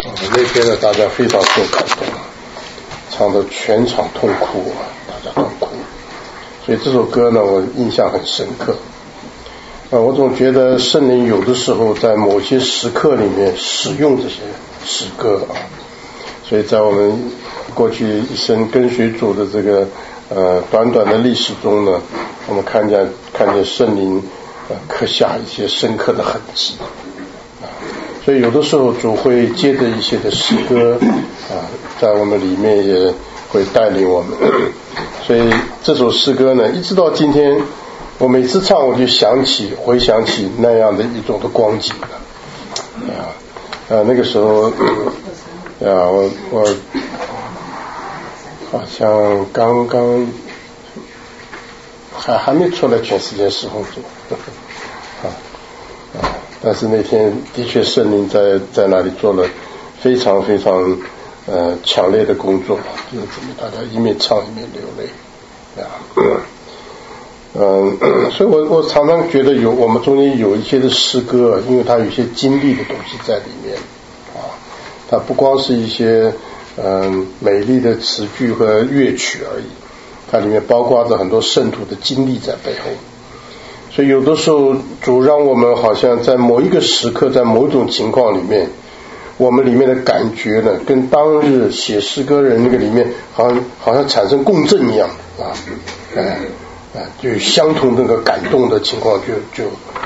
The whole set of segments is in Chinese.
那天呢，大家非常受感动，唱得全场痛哭，大家都哭。所以这首歌呢，我印象很深刻。我总觉得圣灵有的时候在某些时刻里面使用这些诗歌啊。所以在我们过去一生跟随主的这个短短的历史中呢，我们看见圣灵刻下一些深刻的痕迹。所以有的时候主会接着一些的诗歌在我们里面也会带领我们。所以这首诗歌呢，一直到今天，我每次唱我就回想起那样的一种的光景那个时候我好像刚刚还没出来全世界侍奉主但是那天的确圣灵在那里做了非常非常强烈的工作，就是大家一面唱一面流泪所以我常常觉得我们中间有一些的诗歌，因为它有一些经历的东西在里面它不光是一些美丽的词句和乐曲而已，它里面包括着很多圣徒的经历在背后。所以有的时候主让我们好像在某一个时刻，在某一种情况里面，我们里面的感觉呢，跟当日写诗歌人那个里面好像产生共振一样就相同那个感动的情况就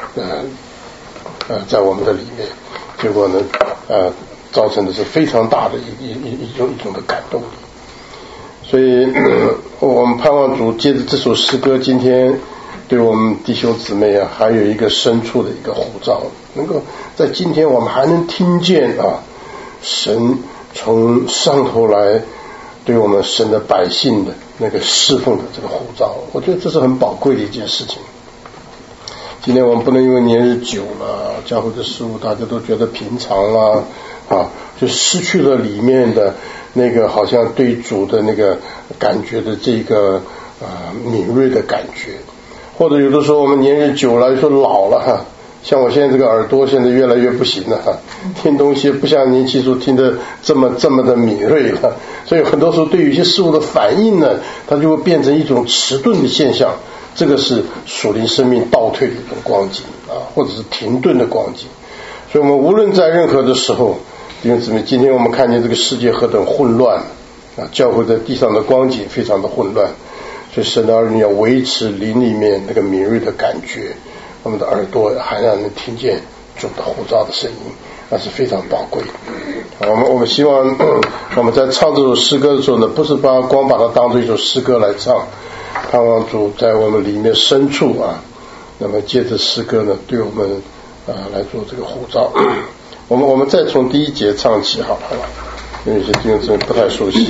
在我们的里面，结果呢造成的是非常大的一种的感动力。所以我们盼望主借着这首诗歌，今天对我们弟兄姊妹还有一个深处的一个呼召，能够在今天我们还能听见神从上头来对我们神的百姓的那个侍奉的这个呼召，我觉得这是很宝贵的一件事情。今天我们不能因为年日久了，教会的事物大家都觉得平常了就失去了里面的那个好像对主的那个感觉的这个敏锐的感觉。或者有的时候我们年日久了，说老了像我现在这个耳朵现在越来越不行了听东西不像年轻时候听得这么的敏锐了，所以很多时候对于一些事物的反应呢，它就会变成一种迟钝的现象。这个是属灵生命倒退的一种光景或者是停顿的光景。所以我们无论在任何的时候，弟兄姊妹，今天我们看见这个世界何等混乱教会在地上的光景非常的混乱，所以神的儿女要维持灵里面那个敏锐的感觉，我们的耳朵还让人听见主的呼召的声音，那是非常宝贵的。我们希望我们在唱这首诗歌的时候呢，不是光把它当作一首诗歌来唱，盼望主在我们里面深处那么借着诗歌呢，对我们来做这个呼召。我们再从第一节唱起好了，因为有些弟兄姊妹不太熟悉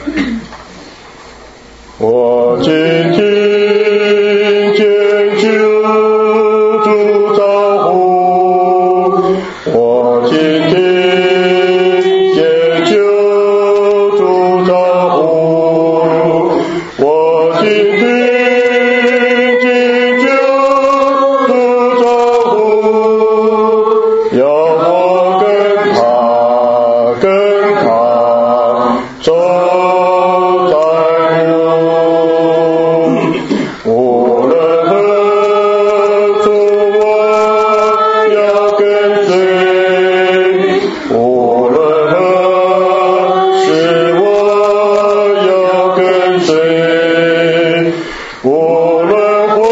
我今天见救主招呼，我今天见救主招呼，我今天见救主招呼，要我跟他走在无论何处我要跟随，无论何时我要跟随，无论祸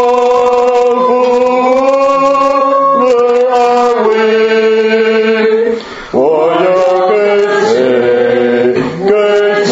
福无论安危，我要跟随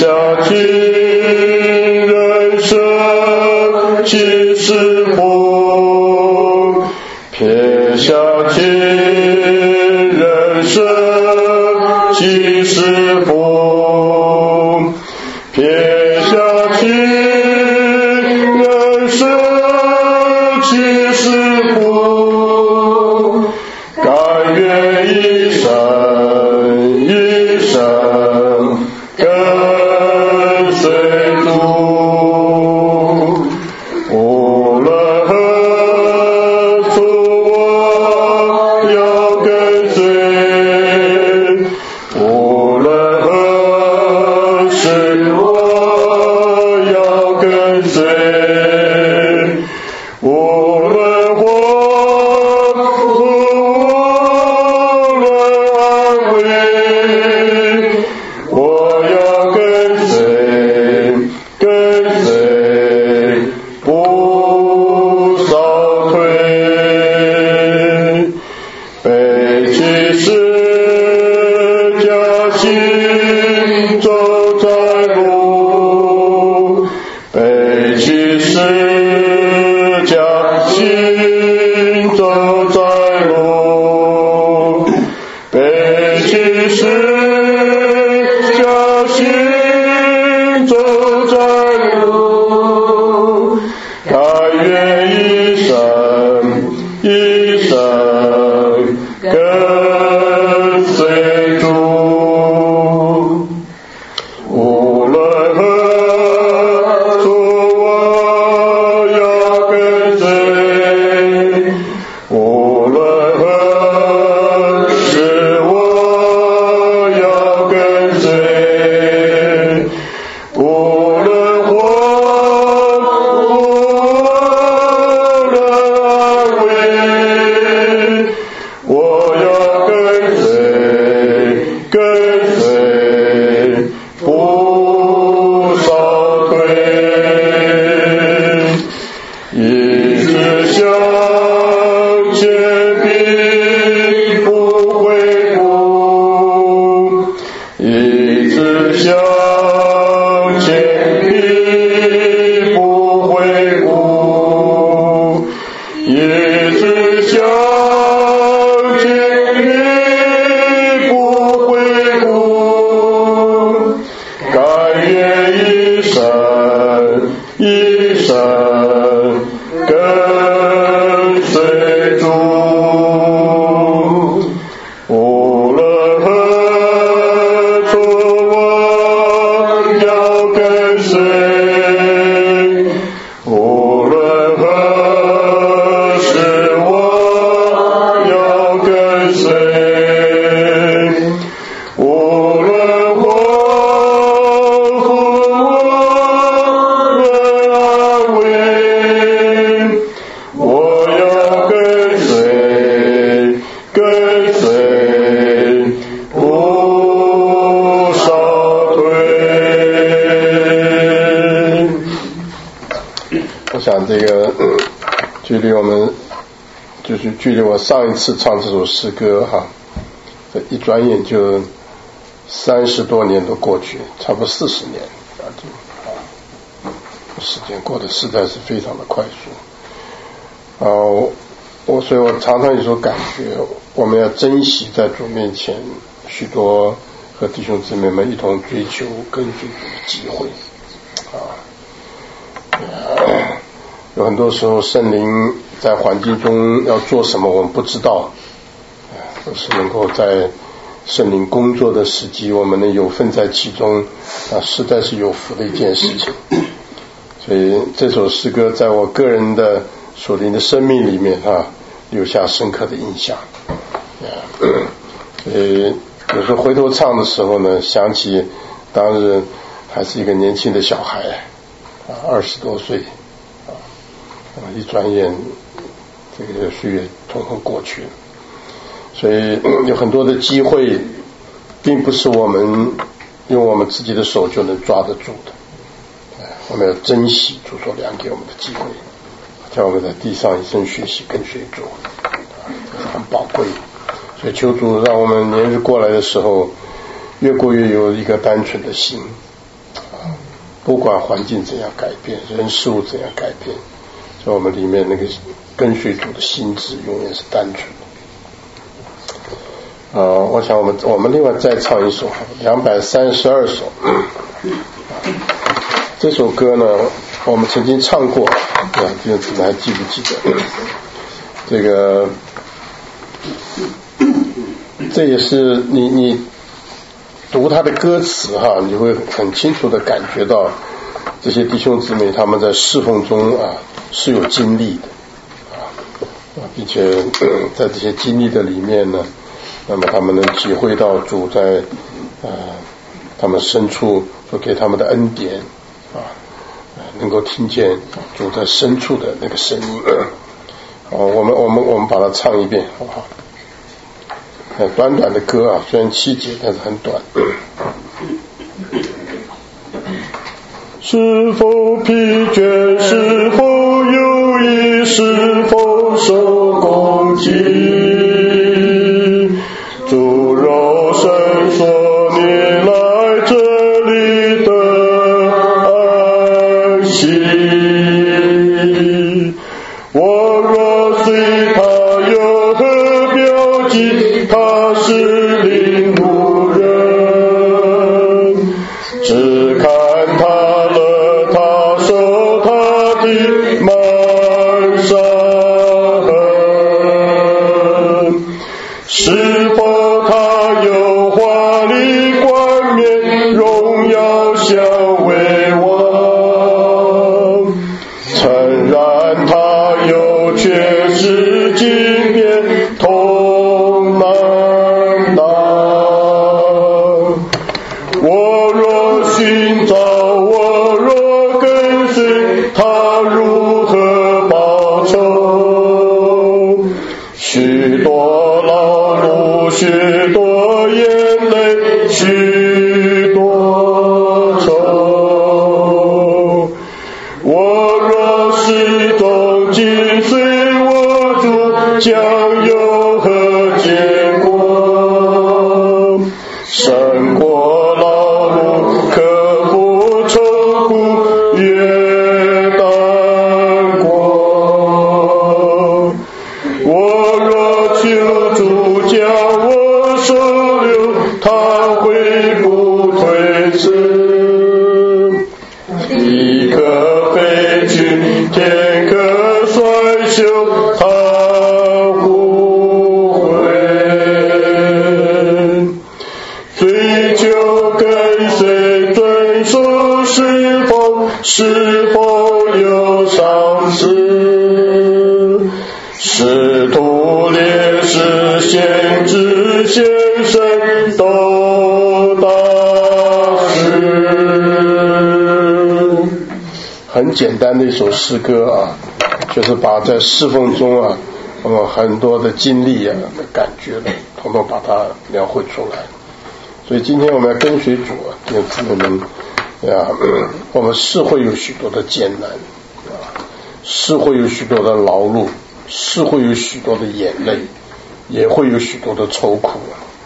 下去人生七十步，撇下去人生七十步，撇下去人生七十步，甘愿一生一生跟随主，无论何处我要跟随，无论何时我要跟随，无论祸福无论安危，我要跟随跟随，不少退，背起十架行走在路，背起十架行走在路，背起十架行走在路，甘愿一生一生跟随主，无论何处我要跟随，无论何时我要跟随，无论祸福无论安危，我要跟随跟随，不少退，一直向前并不回顾，一直向前并不回顾，一直向前并不回顾，甘愿一生一生跟随主，无论何处我要跟随，无论何时我要跟随，无论祸福无论安危，我要跟随跟随，不少退。我想这个距离我上一次唱这首诗歌哈，这一转眼就30多年都过去，差不多40年时间过得实在是非常的快速。所以我常常有时候感觉，我们要珍惜在主面前许多和弟兄姊妹们一同追求跟随主的机会有很多时候圣灵在环境中要做什么我们不知道，都是能够在圣灵工作的时机，我们能有份在其中，实在是有福的一件事情。所以这首诗歌在我个人的属灵的生命里面留下深刻的印象。有时候回头唱的时候呢，想起当日还是一个年轻的小孩20多岁一转眼这个岁月统统过去了。所以有很多的机会并不是我们用我们自己的手就能抓得住的，我们要珍惜主所量给我们的机会，叫我们在地上一生学习跟随主，这是很宝贵。所以求主让我们年日过来的时候越过越有一个单纯的心不管环境怎样改变，人事物怎样改变，在我们里面那个跟随主的心智永远是单纯的。我想我们另外再唱一首232首。这首歌呢，我们曾经唱过，弟兄姊妹还记不记得？这也是你读他的歌词你会很清楚的感觉到这些弟兄姊妹他们在侍奉中是有经历的并且在这些经历的里面呢，那么他们能体会到主在他们深处所给他们的恩典能够听见主在深处的那个声音。我们把它唱一遍好不好？短短的歌虽然7节，但是很短。是否疲倦？是否忧郁？是否受攻击？主若伸说你来这里的安息，我若随他有何标记？他是领路人，只看他了，他受他的满伤痕。是否他有华丽冠冕，荣耀相为王？诚然他有确实经验，同难当。我若寻找，我若跟随，他如何报酬？许多劳碌，许多眼泪，许多愁。我若始终紧随我主，将有何结果？胜过劳碌，克服愁苦，越难过。我若求主将我收留，他会不推辞。地可废去，天可衰朽，他不会。追求跟随遵守，是否有赏赐？使徒烈士先知先生都大事。很简单的一首诗歌就是把在侍奉中我们很多的经历的感觉统统把它描绘出来。所以今天我们要跟随主弟兄姊妹们我们是会有许多的艰难是会有许多的劳碌，是会有许多的眼泪，也会有许多的愁苦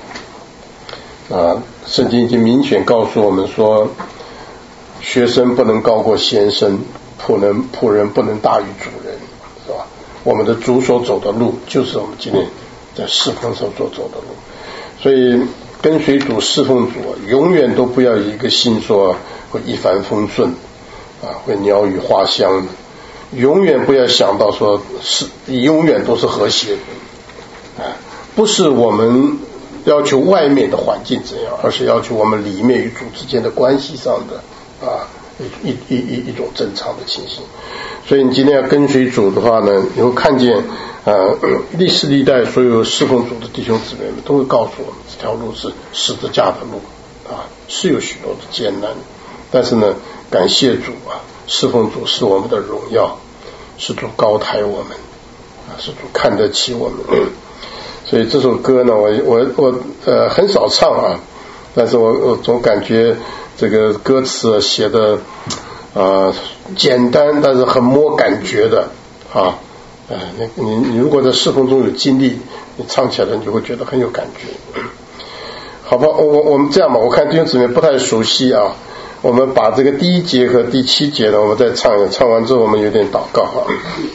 圣经已经明显告诉我们说，学生不能高过先生，仆人不能大于主人，是吧？我们的主所走的路就是我们今天在侍奉上所走的路。所以跟随主侍奉主永远都不要有一个心说会一帆风顺会鸟语花香，永远不要想到说是永远都是和谐的不是我们要求外面的环境怎样，而是要求我们里面与主之间的关系上的一种正常的情形。所以你今天要跟随主的话呢，你会看见历世历代所有侍奉主的弟兄姊妹们都会告诉我们，这条路是十字架的路是有许多的艰难，但是呢感谢主侍奉主是我们的荣耀，是主高抬我们是主看得起我们所以这首歌呢我很少唱但是我总感觉这个歌词写的简单，但是很摸感觉的你如果在侍奉中有经历，你唱起来你就会觉得很有感觉好吧。我们这样吧，我看弟兄姊妹不太熟悉我们把这个第1节和第7节呢，我们再唱一下，唱完之后我们有点祷告啊。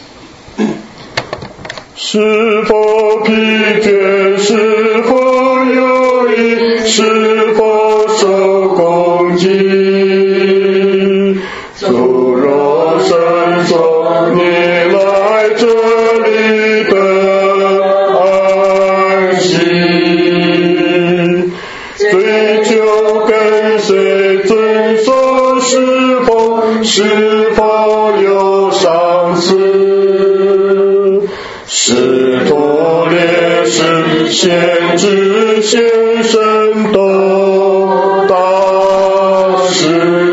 是否疲倦？是否忧郁？是否受攻击？主若伸手，你来这里的安息，追求跟随遵守，是否有赏赐？使徒烈士先知先生都大事。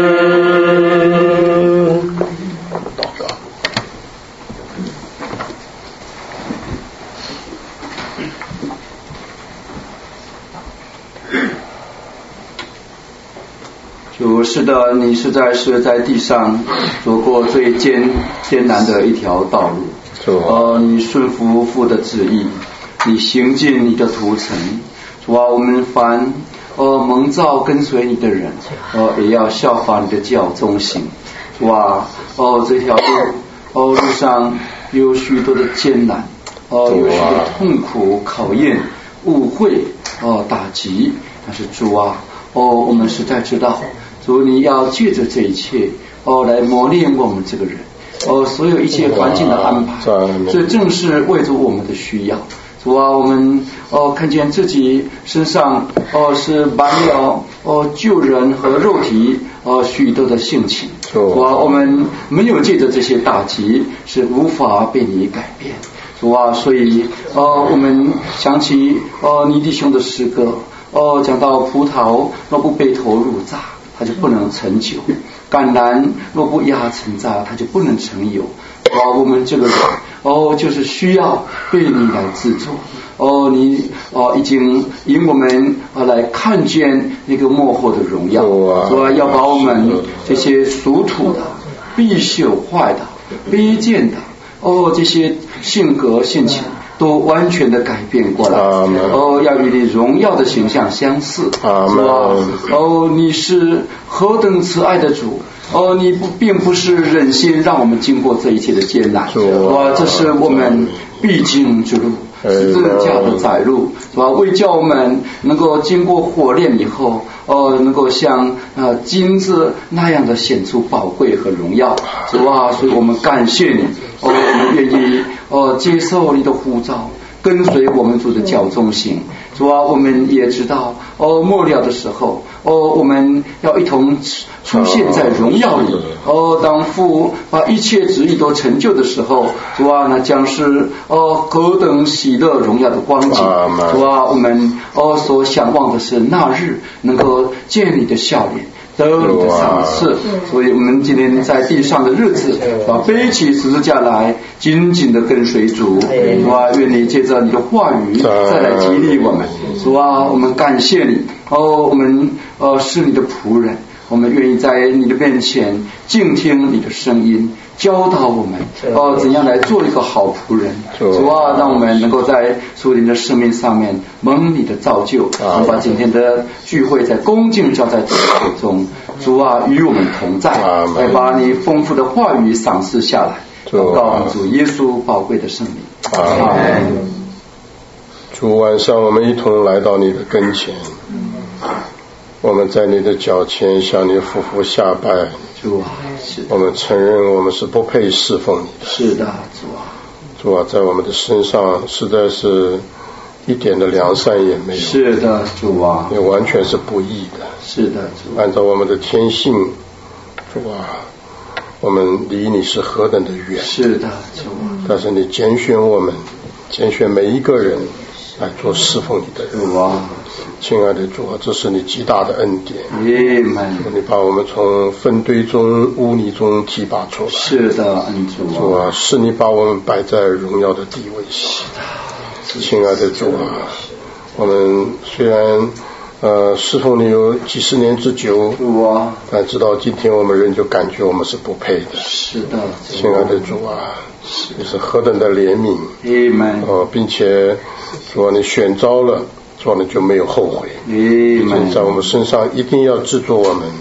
主，是的，你实在是在地上走过最艰难的一条道路。你顺服父的旨意，你行进你的途程。主啊，我们凡蒙召跟随你的人，也要效法你的教中行。主啊，这条路上有许多的艰难，有许多的痛苦、考验、误会、打击。但是主啊，我们实在知道，主你要借着这一切来磨练我们这个人。所有一切环境的安排，这正是为着我们的需要。主啊，我们看见自己身上是满了旧人和肉体许多的性情。主啊，我们没有借着这些打击，是无法被你改变。主啊，所以我们想起尼弟兄的诗歌，讲到葡萄若不被投入榨，它就不能成酒；橄榄若不压成渣，它就不能成油。我们这个人就是需要被你来制作。你已经引我们来看见那个末后的荣耀。说要把我们这些属土的、必朽坏的、卑贱的这些性格性情都完全的改变过来。要与你荣耀的形象相似。你是何等慈爱的主。你并不是忍心让我们经过这一切的艰难。这是我们必经之路，十字架的载路，是吧？为叫我们能够经过火炼以后，能够像金子那样的显出宝贵和荣耀，是吧？所以我们感谢你，我们愿意接受你的呼召，跟随我们主的教中行。主啊，我们也知道末了的时候我们要一同出现在荣耀里。当父把一切旨意都成就的时候，主啊，那将是何等喜乐荣耀的光景。主啊，我们所想望的是那日能够见你的笑脸，得你的赏赐。所以我们今天在地上的日子，背起十字架来，紧紧的跟随主。主啊，愿你借着你的话语再来激励我们。主啊，我们感谢你。我们是你的仆人，我们愿意在你的面前静听你的声音，教导我们怎样来做一个好仆人。主啊，让我们能够在属灵的生命上面蒙你的造就。我们把今天的聚会在恭敬交在主手中。主啊，与我们同在，来把你丰富的话语赏赐下来。祷告主耶稣宝贵的圣名。阿们。 主，晚上我们一同来到你的跟前，我们在你的脚前向你俯伏下拜。 主啊， 我们承认我们是不配侍奉你的。 是的，主啊。 主啊，在我们的身上实在是一点的良善也没有。 是的，主啊。 也完全是不义的。 是的，主啊。 按照我们的天性，主啊，我们离你是何等的远。 是的，主啊。 但是你拣选我们，拣选每一个人来做侍奉你的人。 哇， 亲爱的主啊，这是你极大的恩典。 你把我们从粪堆中污泥中提拔出来。 是的，恩主啊。 主啊，是你把我们摆在荣耀的地位上。亲爱的主啊，我们虽然侍奉你有几十年之久，但直到今天我们仍旧感觉我们是不配的。 是的， 亲爱的主啊，你是何等的怜悯。并且说你选召了，说你就没有后悔。在我们身上一定要制作我们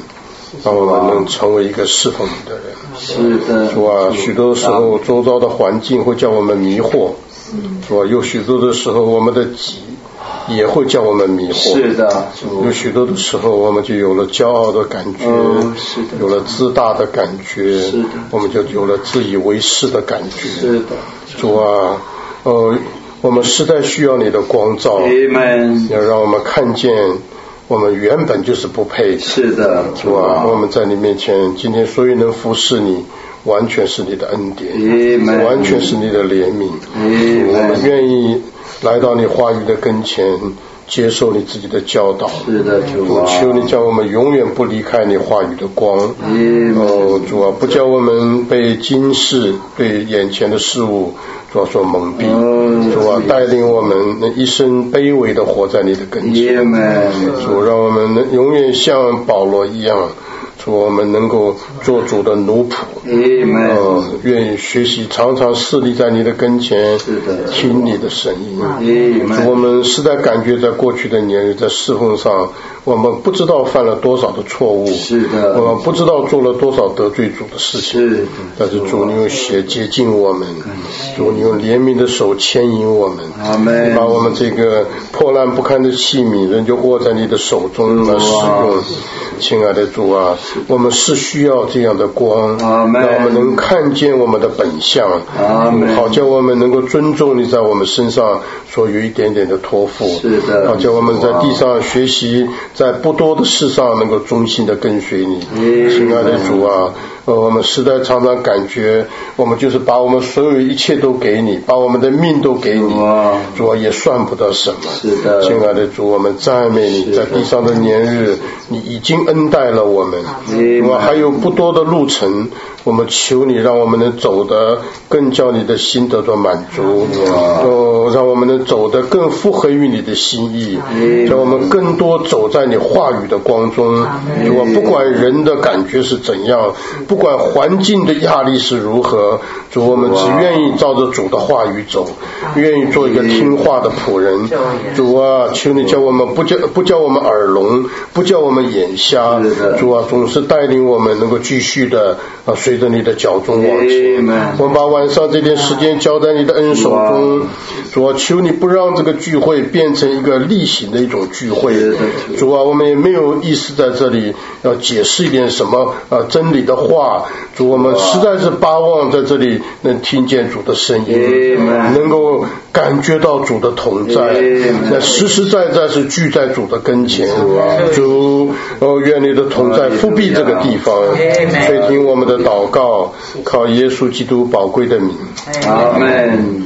让我们能成为一个侍奉你的人。 是的， 主啊，许多时候周遭的环境会叫我们迷惑，主啊，有许多的时候我们的己也会叫我们迷惑。 是的， 有许多的时候我们就有了骄傲的感觉， 是的， 有了自大的感觉， 是的， 我们就有了自以为是的感觉。 是的， 主啊，我们实在需要你的光照，要让我们看见我们原本就是不配的。 是的， 主啊，我们在你面前今天所以能服侍你，完全是你的恩典，完全是你的怜悯。我们愿意来到你话语的跟前，接受你自己的教导。 是的，主啊， 求你叫我们永远不离开你话语的光。主啊，不叫我们被今世对眼前的事物主啊所蒙蔽。主啊，带领我们一生卑微的活在你的跟前。主，让我们能永远像保罗一样，主，我们能够做主的奴仆。愿意学习常常侍立在你的跟前，听你的声音。主，我们实在感觉在过去的年日在侍奉上，我们不知道犯了多少的错误，我们不知道做了多少得罪主的事情。但是主，你用血洁净我们，主，你用怜悯的手牵引我们，你把我们这个破烂不堪的器皿仍旧握在你的手中来使用。亲爱的主啊，我们是需要这样的光，让我们能看见我们的本相，好叫我们能够尊重你在我们身上所有一点点的托付，好叫我们在地上学习，在不多的事上能够忠心的跟随你。亲爱的主啊，我们实在常常感觉我们就是把我们所有一切都给你，把我们的命都给你，主啊，也算不得什么。亲爱的主，我们赞美你，在地上的年日你已经恩待了我们，还有不多的路程，我们求你让我们能走得更叫你的心得到满足，让我们能走得更符合于你的心意，让我们更多走在你话语的光中。不管人的感觉是怎样，不管环境的压力是如何，主，我们只愿意照着主的话语走，愿意做一个听话的仆人。主啊，求你叫我们不叫我们耳聋，不叫我们眼瞎。主啊，总是带领我们能够继续的随着你的脚中往前。我们把晚上这点时间交在你的恩手中。主啊，求你不让这个聚会变成一个例行的一种聚会。主啊，我们也没有意思在这里要解释一点什么真理的话。主，我们实在是巴望在这里能听见主的声音，能够感觉到主的同在，那实实在在是聚在主的跟前。主，愿你的同在复庇这个地方，垂听我们的祷告，靠耶稣基督宝贵的名。 阿们。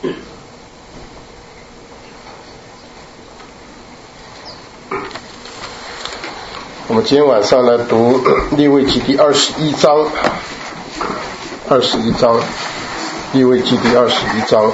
我们今天晚上来读利未记第21章，21章，利未记第21章。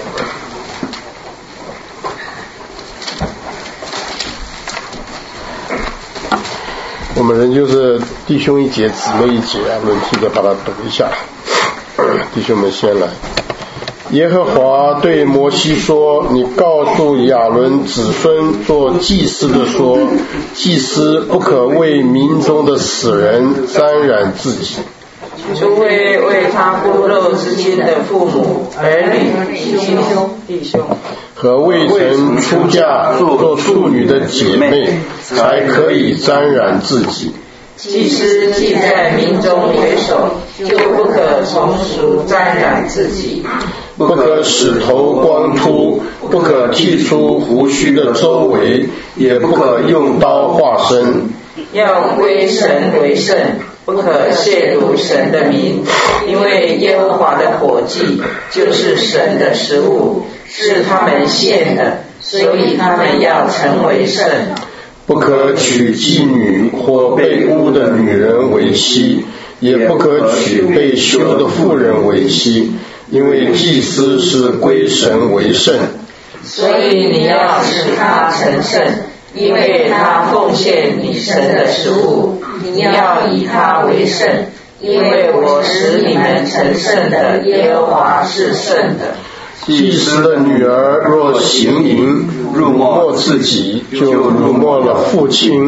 我们人就是弟兄一节，姊妹一节，轮替着把它读一下。弟兄们先来。耶和华对摩西说，你告诉亚伦子孙做祭司的说，祭司不可为民中的死人沾染自己， 除非为他骨肉之亲的父母、儿女、弟兄和未曾出嫁做处女的姐妹，才可以沾染自己。 祭司既在民中为首，就不可从属沾染自己， 不可使头光秃，不可剃出胡须的周围，也不可用刀划身。 要归神为圣，不可亵渎神的名，因为耶和华的火祭就是神的食物，是他们献的，所以他们要成为圣。 不可娶妓女或被污的女人为妻，也不可娶被休的妇人为妻，因为祭司是归神为圣。 所以你要使他成圣，因为他奉献你神的食物，你要以他为圣，因为我使你们成圣的耶和华是圣的。 祭司的女儿若行淫，辱没自己，就辱没了父亲，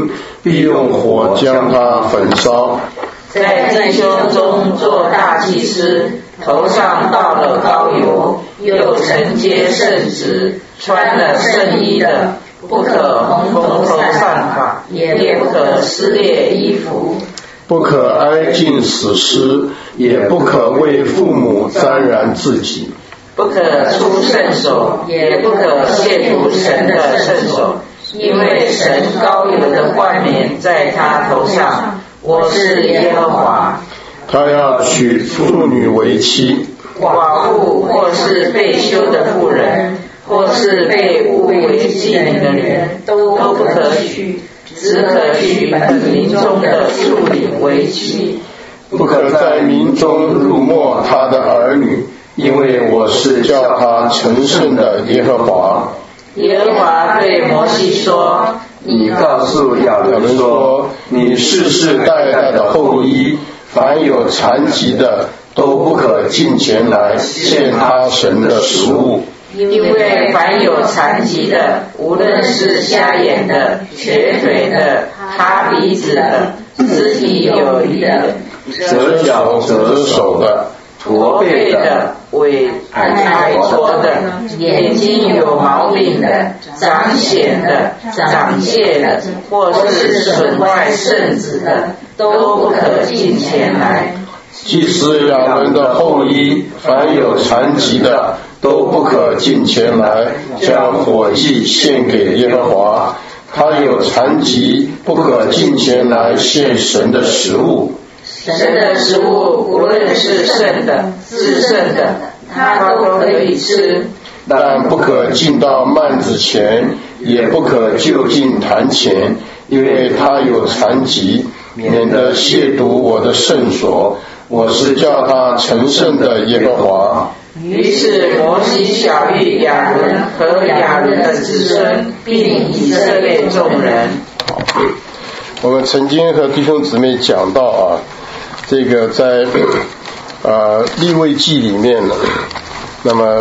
必用火将他焚烧。 在弟兄中做大祭司，头上倒了膏油，又承接圣职，穿了圣衣的，不可蓬头散发，也不可撕裂衣服， 不可挨近死尸，也不可为父母沾染自己， 不可出圣所，也不可亵渎神的圣所，因为神膏油的冠冕在他头上。我是耶和华。 他要娶妇女为妻， 寡妇或是被休的妇人，或是被误为妓女的人，都不可娶，只可娶本民中的庶女为妻。 不可在民中辱没他的儿女，因为我是叫他成圣的耶和华。 耶和华对摩西说： 你告诉亚伦说，你世世代代的后裔，凡有残疾的，都不可进前来献他神的食物。 因为凡有残疾的，无论是瞎眼的、瘸腿的、塌鼻子的、肢体有余的、 折脚折手的、 驼背的、尾矮矬的、眼睛有毛病的、长癣的、长疥的，或是损坏圣子的，都不可进前来。 祭司亚伦的后裔，凡有残疾的，都不可进前来，将火祭献给耶和华。他有残疾，不可进前来献神的食物。 神的食物，无论是圣的、至圣的，他都可以吃， 但不可进到幔子前，也不可就近坛前，因为他有残疾，免得亵渎我的圣所。我是叫他成圣的耶和华。 于是摩西晓谕亚伦和亚伦的子孙，并以色列众人。 我们曾经和弟兄姊妹讲到啊，这个在利未记里面呢，那么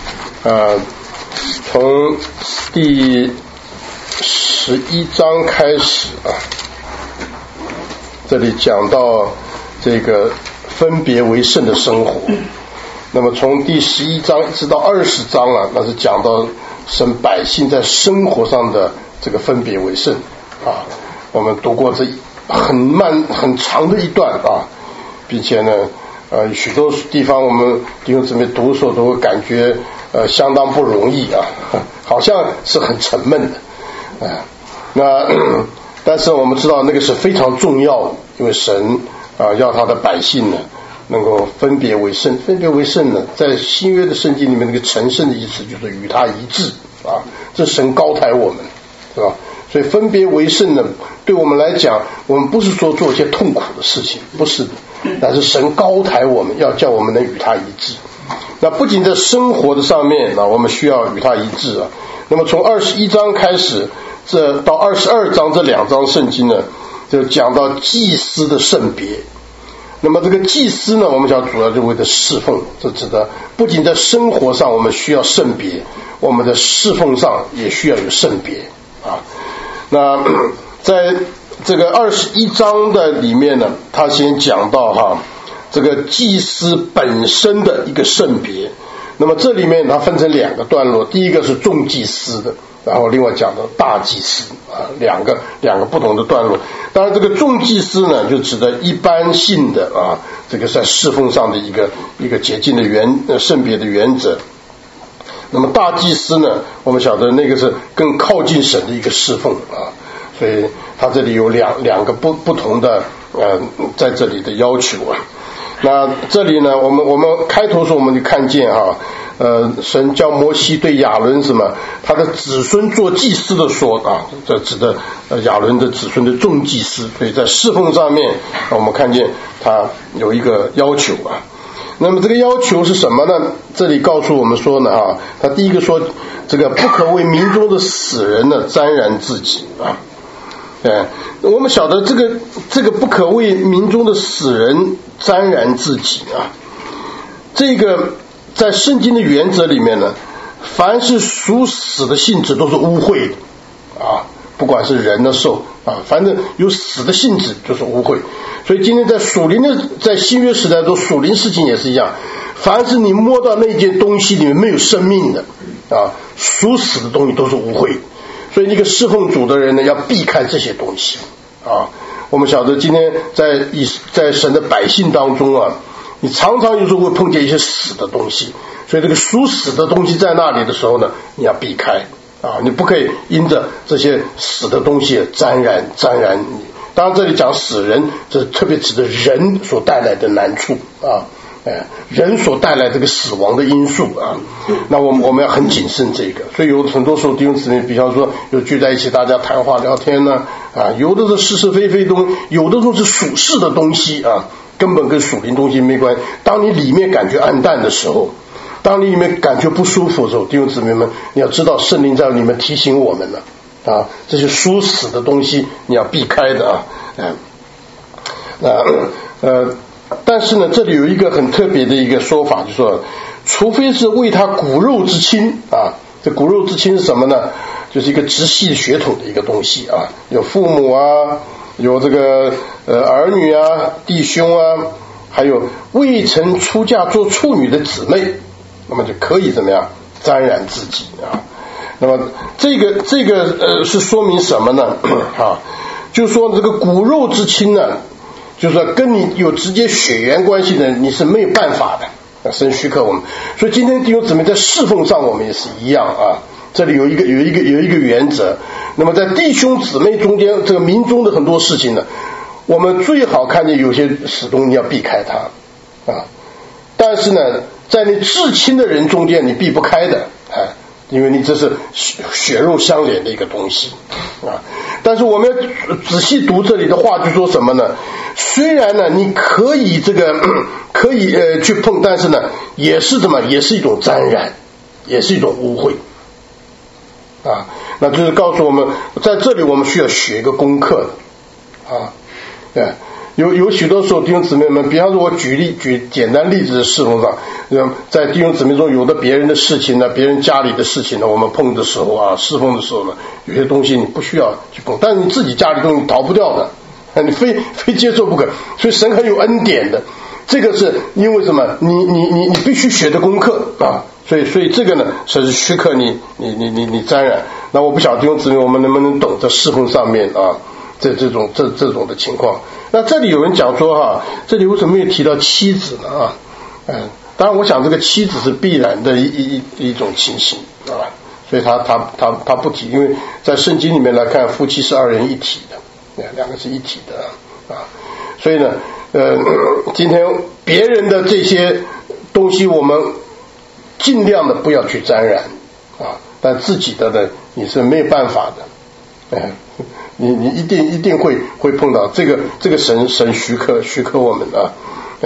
从第11章开始啊，这里讲到这个分别为圣的生活。那么从第11章一直到20章啊，那是讲到神百姓在生活上的这个分别为圣啊。我们读过这很长的一段啊，并且呢许多地方我们弟兄姊妹读的时候都会感觉相当不容易啊，好像是很沉闷的那但是我们知道那个是非常重要的，因为神要他的百姓呢能够分别为圣。分别为圣呢，在新约的圣经里面那个成圣的意思就是与他一致啊，这神高抬我们，是吧？所以分别为圣呢，对我们来讲，我们不是说做一些痛苦的事情，不是的，但是神高抬我们，要叫我们能与他一致。那不仅在生活的上面我们需要与他一致啊。那么从21章开始，这到22章这2章圣经呢，就讲到祭司的圣别。那么这个祭司呢，我们讲主要就为了侍奉，这指的不仅在生活上我们需要圣别，我们的侍奉上也需要有圣别啊。那在这个21章的里面呢，他先讲到这个祭司本身的一个圣别。那么这里面它分成2个段落，第一个是众祭司的，然后另外讲到大祭司两个不同的段落。当然这个众祭司呢，就指的一般性的这个在侍奉上的一个洁净的圣别的原则。那么大祭司呢，我们晓得那个是更靠近神的一个侍奉所以它这里有两个不同的在这里的要求那这里呢，我们开头时候我们就看见神叫摩西对亚伦什么，他的子孙做祭司的说这指的亚伦的子孙的众祭司。所以在侍奉上面我们看见他有一个要求那么这个要求是什么呢？这里告诉我们说呢他第一个说，这个不可为民中的死人呢沾染自己我们晓得这个不可为民中的死人沾染自己这个在圣经的原则里面呢，凡是属死的性质都是污秽的不管是人的兽啊，反正有死的性质就是污秽。所以今天在属灵的，在新约时代中，属灵事情也是一样，凡是你摸到那件东西里面没有生命的啊，属死的东西都是污秽。所以一个侍奉主的人呢，要避开这些东西啊。我们晓得今天在神的百姓当中啊，你常常有时候会碰见一些死的东西，所以这个属死的东西在那里的时候呢，你要避开啊，你不可以因着这些死的东西沾染你。当然这里讲死人，这特别指的人所带来的难处啊，人所带来这个死亡的因素啊，那我们要很谨慎这个。所以有很多时候弟兄姊妹，比方说有聚在一起大家谈话聊天呢啊，有的是是是非非东西，有的都是属世的东西啊，根本跟属灵东西没关系。当你里面感觉暗淡的时候，当你里面感觉不舒服的时候，弟兄姊妹们，你要知道圣灵在里面提醒我们了啊，这些属死的东西你要避开的啊，但是呢，这里有一个很特别的一个说法，就是说，除非是为他骨肉之亲啊，这骨肉之亲是什么呢？就是一个直系血统的一个东西啊，有父母啊，有这个儿女啊，弟兄啊，还有未曾出嫁做处女的姊妹，那么就可以怎么样沾染自己啊。那么这个是说明什么呢？啊，就是说这个骨肉之亲呢，就是说跟你有直接血缘关系的，你是没有办法的，神许可我们。所以今天弟兄姊妹在侍奉上我们也是一样啊。这里有一个原则。那么在弟兄姊妹中间，这个民中的很多事情呢，我们最好看见有些死东西要避开它啊。但是呢，在你至亲的人中间你避不开的啊，因为你这是血肉相连的一个东西啊。但是我们要仔细读这里的话，就说什么呢？虽然呢你可以可以去碰，但是呢也是什么？也是一种沾染，也是一种污秽啊。那就是告诉我们，在这里我们需要学一个功课的啊。对，有许多时候弟兄姊妹们，比方说我举简单例子的侍奉上，在弟兄姊妹中有的别人的事情呢，别人家里的事情呢，我们碰的时候啊，侍奉的时候呢，有些东西你不需要去碰，但是你自己家里东西逃不掉的，你非接受不可。所以神很有恩典的，这个是因为什么？你必须学的功课啊。所以这个呢，是许可你沾染。那我不晓得弟兄姊妹我们能不能懂在侍奉上面啊，这种的情况。那这里有人讲说哈，这里为什么没有提到妻子呢啊？当然我想这个妻子是必然的一种情形啊，所以他不提，因为在圣经里面来看，夫妻是二人一体的，两个是一体的啊。所以呢，今天别人的这些东西我们尽量的不要去沾染啊，但自己的呢你是没有办法的，你一定会碰到这个神许可我们啊，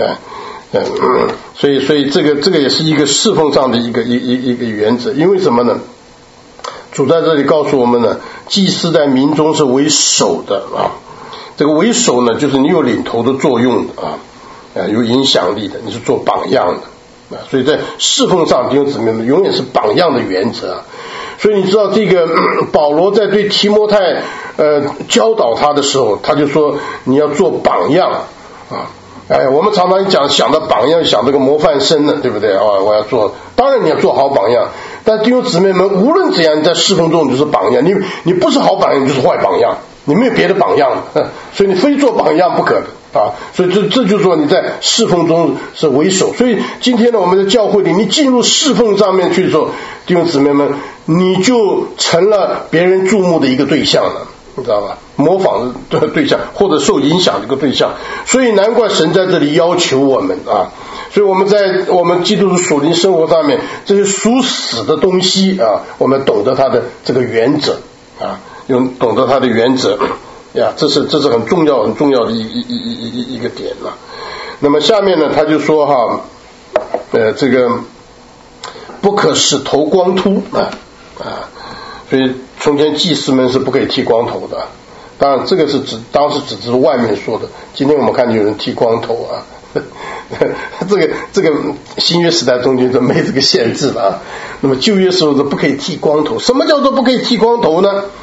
所以这个也是一个侍奉上的一个原则。因为什么呢？主在这里告诉我们呢，祭司在民中是为首的啊。这个为首呢，就是你有领头的作用的啊，有影响力的，你是做榜样的啊。所以在侍奉上，弟兄姊妹们永远是榜样的原则啊。所以你知道这个保罗在对提摩太教导他的时候，他就说你要做榜样啊。我们常常想到榜样，想这个模范生呢，对不对啊？我要做，当然你要做好榜样。但弟兄姊妹们，无论怎样，你在侍奉中你就是榜样，你不是好榜样，你就是坏榜样，你没有别的榜样，所以你非做榜样不可的啊。所以这就是说你在侍奉中是为首。所以今天呢，我们在教会里，你进入侍奉上面去的时候，弟兄姊妹们，你就成了别人注目的一个对象了。你知道吧？模仿的对象或者受影响的一个对象，所以难怪神在这里要求我们啊。所以我们在我们基督徒属灵生活上面，这些属死的东西啊，我们懂得它的这个原则啊，懂得它的原则呀，这是很重要的一个点了。那么下面呢，他就说哈，这个不可使头光秃啊。所以从前祭司们是不可以剃光头的，当然这个是当时只是外面说的，今天我们看见有人剃光头啊，这个新约时代中间就没这个限制了啊。那么旧约时候是不可以剃光头。什么叫做不可以剃光头呢？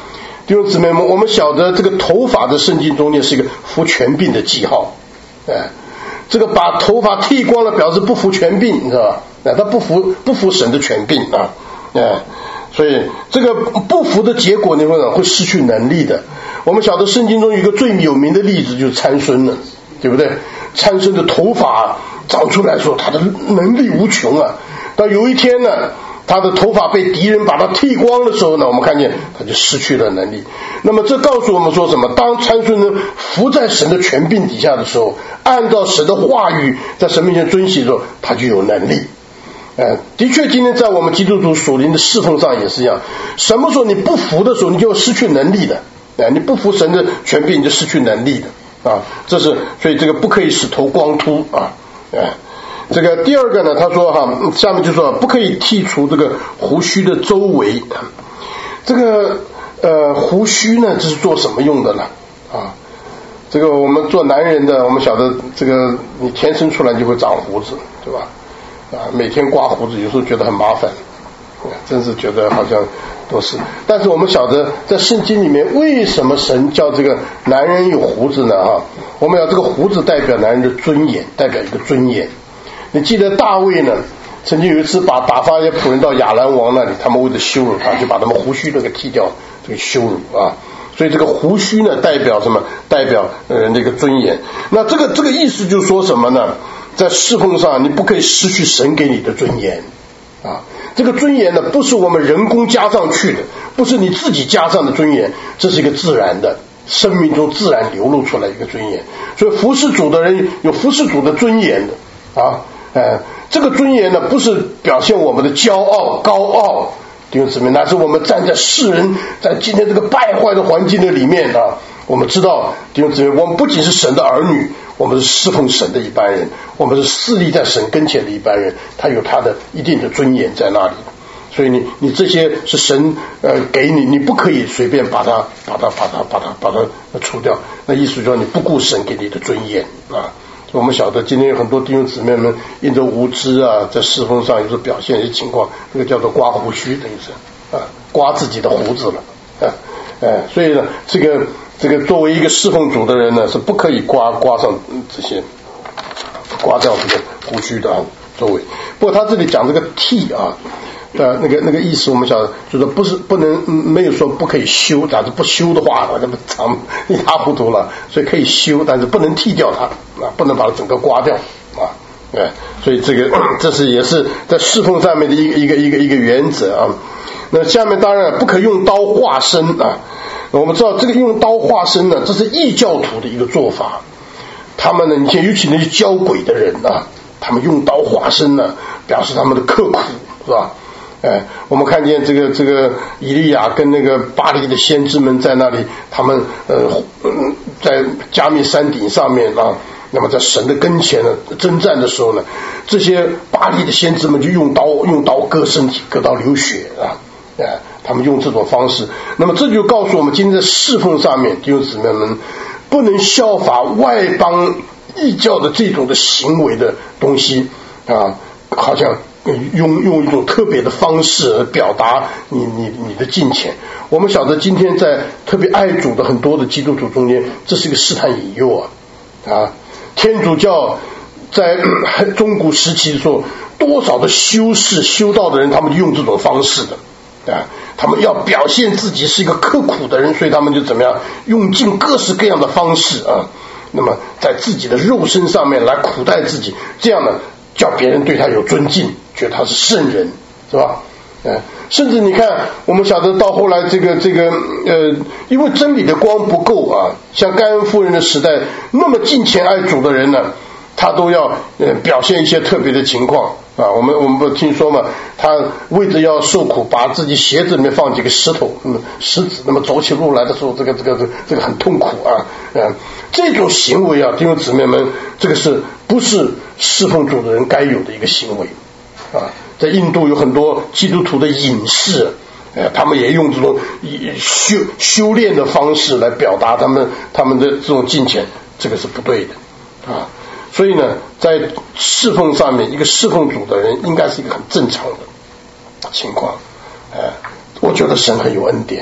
弟兄姊妹们，我们晓得这个头发在圣经中间是一个服权柄的记号，这个把头发剃光了表示不服权柄，你知道吧？他不服神的权柄啊，所以这个不服的结果呢，会失去能力的。我们晓得圣经中有一个最有名的例子就是参孙了，对不对？参孙的头发长出来说，他的能力无穷啊。到有一天呢，他的头发被敌人把他剃光的时候呢，我们看见他就失去了能力。那么这告诉我们说什么？当参孙呢服在神的权柄底下的时候，按照神的话语在神面前遵行的时候，他就有能力。的确今天在我们基督徒属灵的侍奉上也是一样，什么时候你不服的时候，你就失去能力的。你不服神的权柄，你就失去能力的啊。这是所以这个不可以使头光秃啊。这个第二个呢，他说下面就说不可以剔除这个胡须的周围。这个胡须呢，这是做什么用的呢？这个我们做男人的，我们晓得这个你天生出来就会长胡子，对吧？每天刮胡子有时候觉得很麻烦，真是觉得好像都是。但是我们晓得在圣经里面为什么神叫这个男人有胡子呢？我们要这个胡子代表男人的尊严，代表一个尊严。你记得大卫呢曾经有一次打发一些仆人到亚兰王那里，他们为了羞辱他，就把他们胡须都给剃掉，这个羞辱啊。所以这个胡须呢代表什么？代表那个尊严。那这个意思就是说什么呢？在侍奉上你不可以失去神给你的尊严啊。这个尊严呢不是我们人工加上去的，不是你自己加上的尊严，这是一个自然的生命中自然流露出来一个尊严。所以服侍主的人有服侍主的尊严的啊。这个尊严呢不是表现我们的骄傲高傲，弟兄姊妹，那是我们站在世人在今天这个败坏的环境的里面啊，我们知道弟兄姊妹，我们不仅是神的儿女，我们是侍奉神的一般人，我们是侍立在神跟前的一般人，他有他的一定的尊严在那里。所以你这些是神给你，你不可以随便把它除掉。那意思就是说你不顾神给你的尊严啊。我们晓得今天有很多弟兄姊妹们因着无知啊，在侍奉上有时候表现一些情况，这个叫做刮胡须的意思刮自己的胡子了所以呢这个作为一个侍奉主的人呢，是不可以刮上这些刮掉这个胡须的周围。不过他这里讲这个剃那个意思我们晓得就是不能没有说不可以修，假如不修的话那么长一塌糊涂了，所以可以修，但是不能剃掉它不能把它整个刮掉所以这是也是在侍奉上面的一个原则啊。那下面当然不可用刀划身我们知道这个用刀划身呢，这是异教徒的一个做法。他们呢，你像尤其那些教鬼的人他们用刀划身呢，表示他们的刻苦，是吧？我们看见这个以利亚跟那个巴黎的先知们在那里，他们在加密山顶上面那么在神的跟前呢征战的时候呢，这些巴黎的先知们就用刀割身体，割到流血他们用这种方式。那么这就告诉我们，今天在侍奉上面弟兄姊妹们不能效法外邦异教的这种的行为的东西好像用一种特别的方式表达你的敬虔。我们晓得今天在特别爱主的很多的基督徒中间，这是一个试探引诱天主教在中古时期的时候，多少的修士修道的人，他们就用这种方式的他们要表现自己是一个刻苦的人，所以他们就怎么样用尽各式各样的方式那么在自己的肉身上面来苦待自己，这样呢叫别人对他有尊敬，觉得他是圣人，是吧？甚至你看我们晓得到后来这个因为真理的光不够像盖恩夫人的时代，那么敬虔爱主的人呢，他都要表现一些特别的情况我们不听说嘛，他为着要受苦，把自己鞋子里面放几个石头石子，那么走起路来的时候这个很痛苦这种行为弟兄姊妹们，这个是不是侍奉主的人该有的一个行为在印度有很多基督徒的隐士他们也用这种修炼的方式来表达他们的这种敬虔，这个是不对的所以呢在侍奉上面，一个侍奉主的人应该是一个很正常的情况我觉得神很有恩典，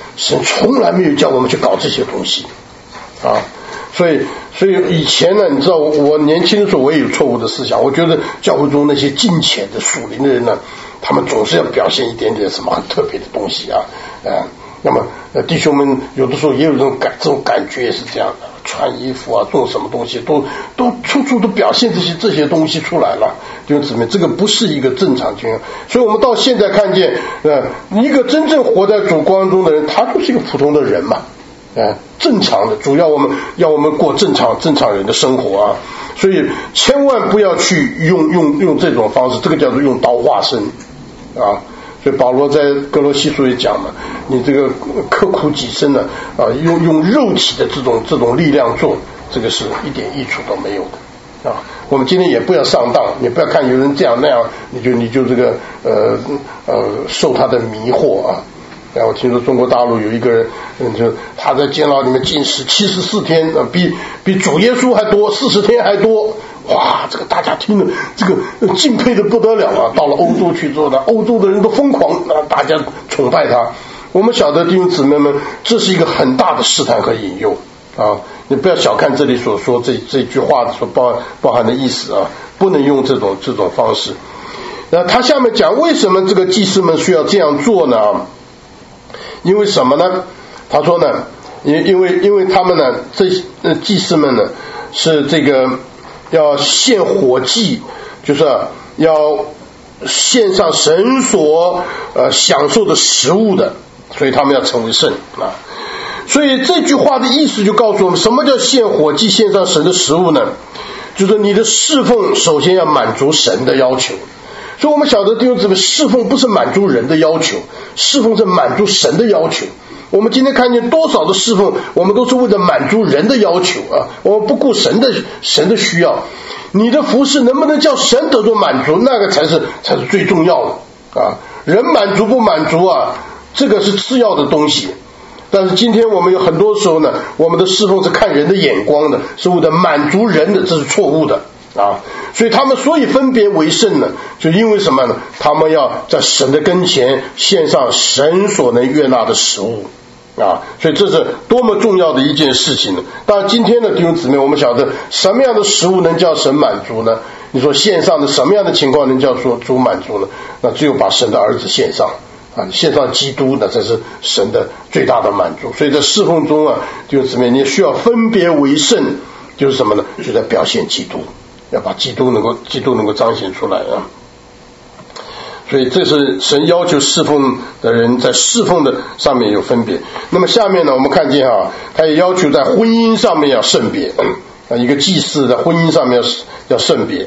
神从来没有叫我们去搞这些东西啊。所以以前呢，你知道我年轻的时候我也有错误的思想，我觉得教会中那些敬虔的属灵的人呢，他们总是要表现一点点什么很特别的东西啊，那么弟兄们有的时候也有这种感觉，也是这样的，穿衣服啊，做什么东西都处处都表现这些东西出来了，弟兄姊妹，这个不是一个正常情况。所以我们到现在看见，一个真正活在主光中的人，他就是一个普通的人嘛，正常的，主要我们过正常人的生活啊，所以千万不要去用这种方式，这个叫做用刀划身啊。所以保罗在哥罗西书也讲了，你这个刻苦己身呢，用肉体的这种力量做，这个是一点益处都没有的啊。我们今天也不要上当，你不要看有人这样那样，你就这个受他的迷惑啊。然后听说中国大陆有一个人，就他在监牢里面禁食74天，比主耶稣还多，40天还多。哇，这个大家听了这个敬佩的不得了啊！到了欧洲去之后呢，欧洲的人都疯狂，大家崇拜他。我们晓得弟兄姊妹们，这是一个很大的试探和引诱啊！你不要小看这里所说这句话所包含的意思啊，不能用这种方式。那他下面讲为什么这个祭司们需要这样做呢？因为什么呢？他说呢，因为他们呢，这祭司们呢是这个要献火祭，就是要献上神所享受的食物的，所以他们要成为圣啊。所以这句话的意思就告诉我们，什么叫献火祭，献上神的食物呢？就是你的侍奉首先要满足神的要求。所以我们晓得弟兄姊妹，侍奉不是满足人的要求，侍奉是满足神的要求。我们今天看见多少的侍奉，我们都是为了满足人的要求啊，我们不顾神的需要。你的服事能不能叫神得到满足，那个才是最重要的啊。人满足不满足啊，这个是次要的东西。但是今天我们有很多时候呢，我们的侍奉是看人的眼光的，是为了满足人的，这是错误的啊。所以他们所以分别为圣呢，就因为什么呢？他们要在神的跟前献上神所能悦纳的食物啊，所以这是多么重要的一件事情呢。当然今天的弟兄姊妹，我们晓得什么样的食物能叫神满足呢？你说献上的什么样的情况能叫主满足呢？那只有把神的儿子献上啊，献上基督，那才是神的最大的满足。所以在侍奉中啊，弟兄姊妹，你需要分别为圣，就是什么呢？就在表现基督，要把基督能够彰显出来啊。所以这是神要求侍奉的人在侍奉的上面有分别。那么下面呢，我们看见啊，他也要求在婚姻上面要圣别啊，一个祭司在婚姻上面要圣别。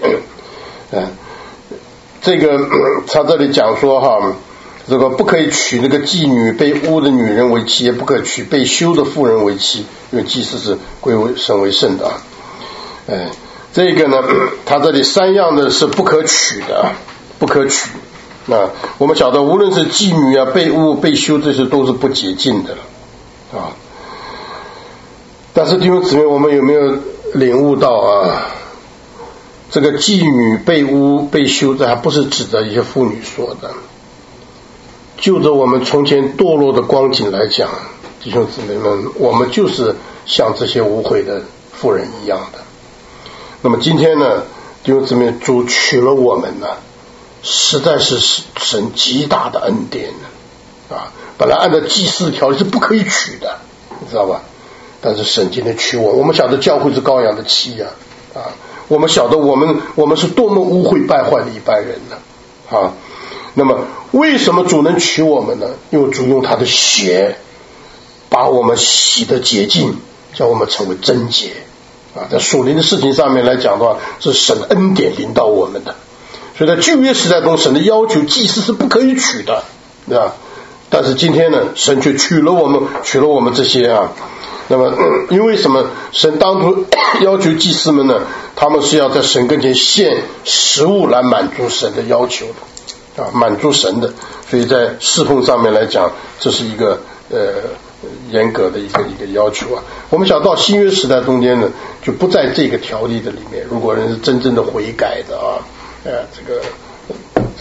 这个他这里讲说哈，这个不可以娶那个妓女被污的女人为妻，也不可以娶被休的妇人为妻，因为祭司是归为神为圣的啊。这个呢，他这里3样的是不可娶的，不可娶。那我们晓得，无论是妓女啊、被污、被休，这些都是不洁净的了啊。但是弟兄姊妹，我们有没有领悟到啊？这个妓女、被污、被休，这还不是指的一些妇女说的。就着我们从前堕落的光景来讲，弟兄姊妹们，我们就是像这些污秽的妇人一样的。那么今天呢，弟兄姊妹，主娶了我们呢，实在是神极大的恩典啊！本来按照祭祀条例是不可以娶的，你知道吧？但是神今天娶我们晓得教会是羔羊的妻啊，我们晓得我们是多么污秽败坏的一般人呢啊！那么为什么主能娶我们呢？因为主用他的血把我们洗得洁净，叫我们成为贞洁啊！在属灵的事情上面来讲的话，是神的恩典临到我们的。所以在旧约时代中，神的要求祭司是不可以娶的，对吧？但是今天呢，神却娶了我们这些啊。那么因为什么？神当初要求祭司们呢，他们是要在神跟前献食物来满足神的要求的啊，满足神的。所以在侍奉上面来讲，这是一个严格的一个要求啊。我们想到新约时代中间呢，就不在这个条例的里面。如果人是真正的悔改的啊，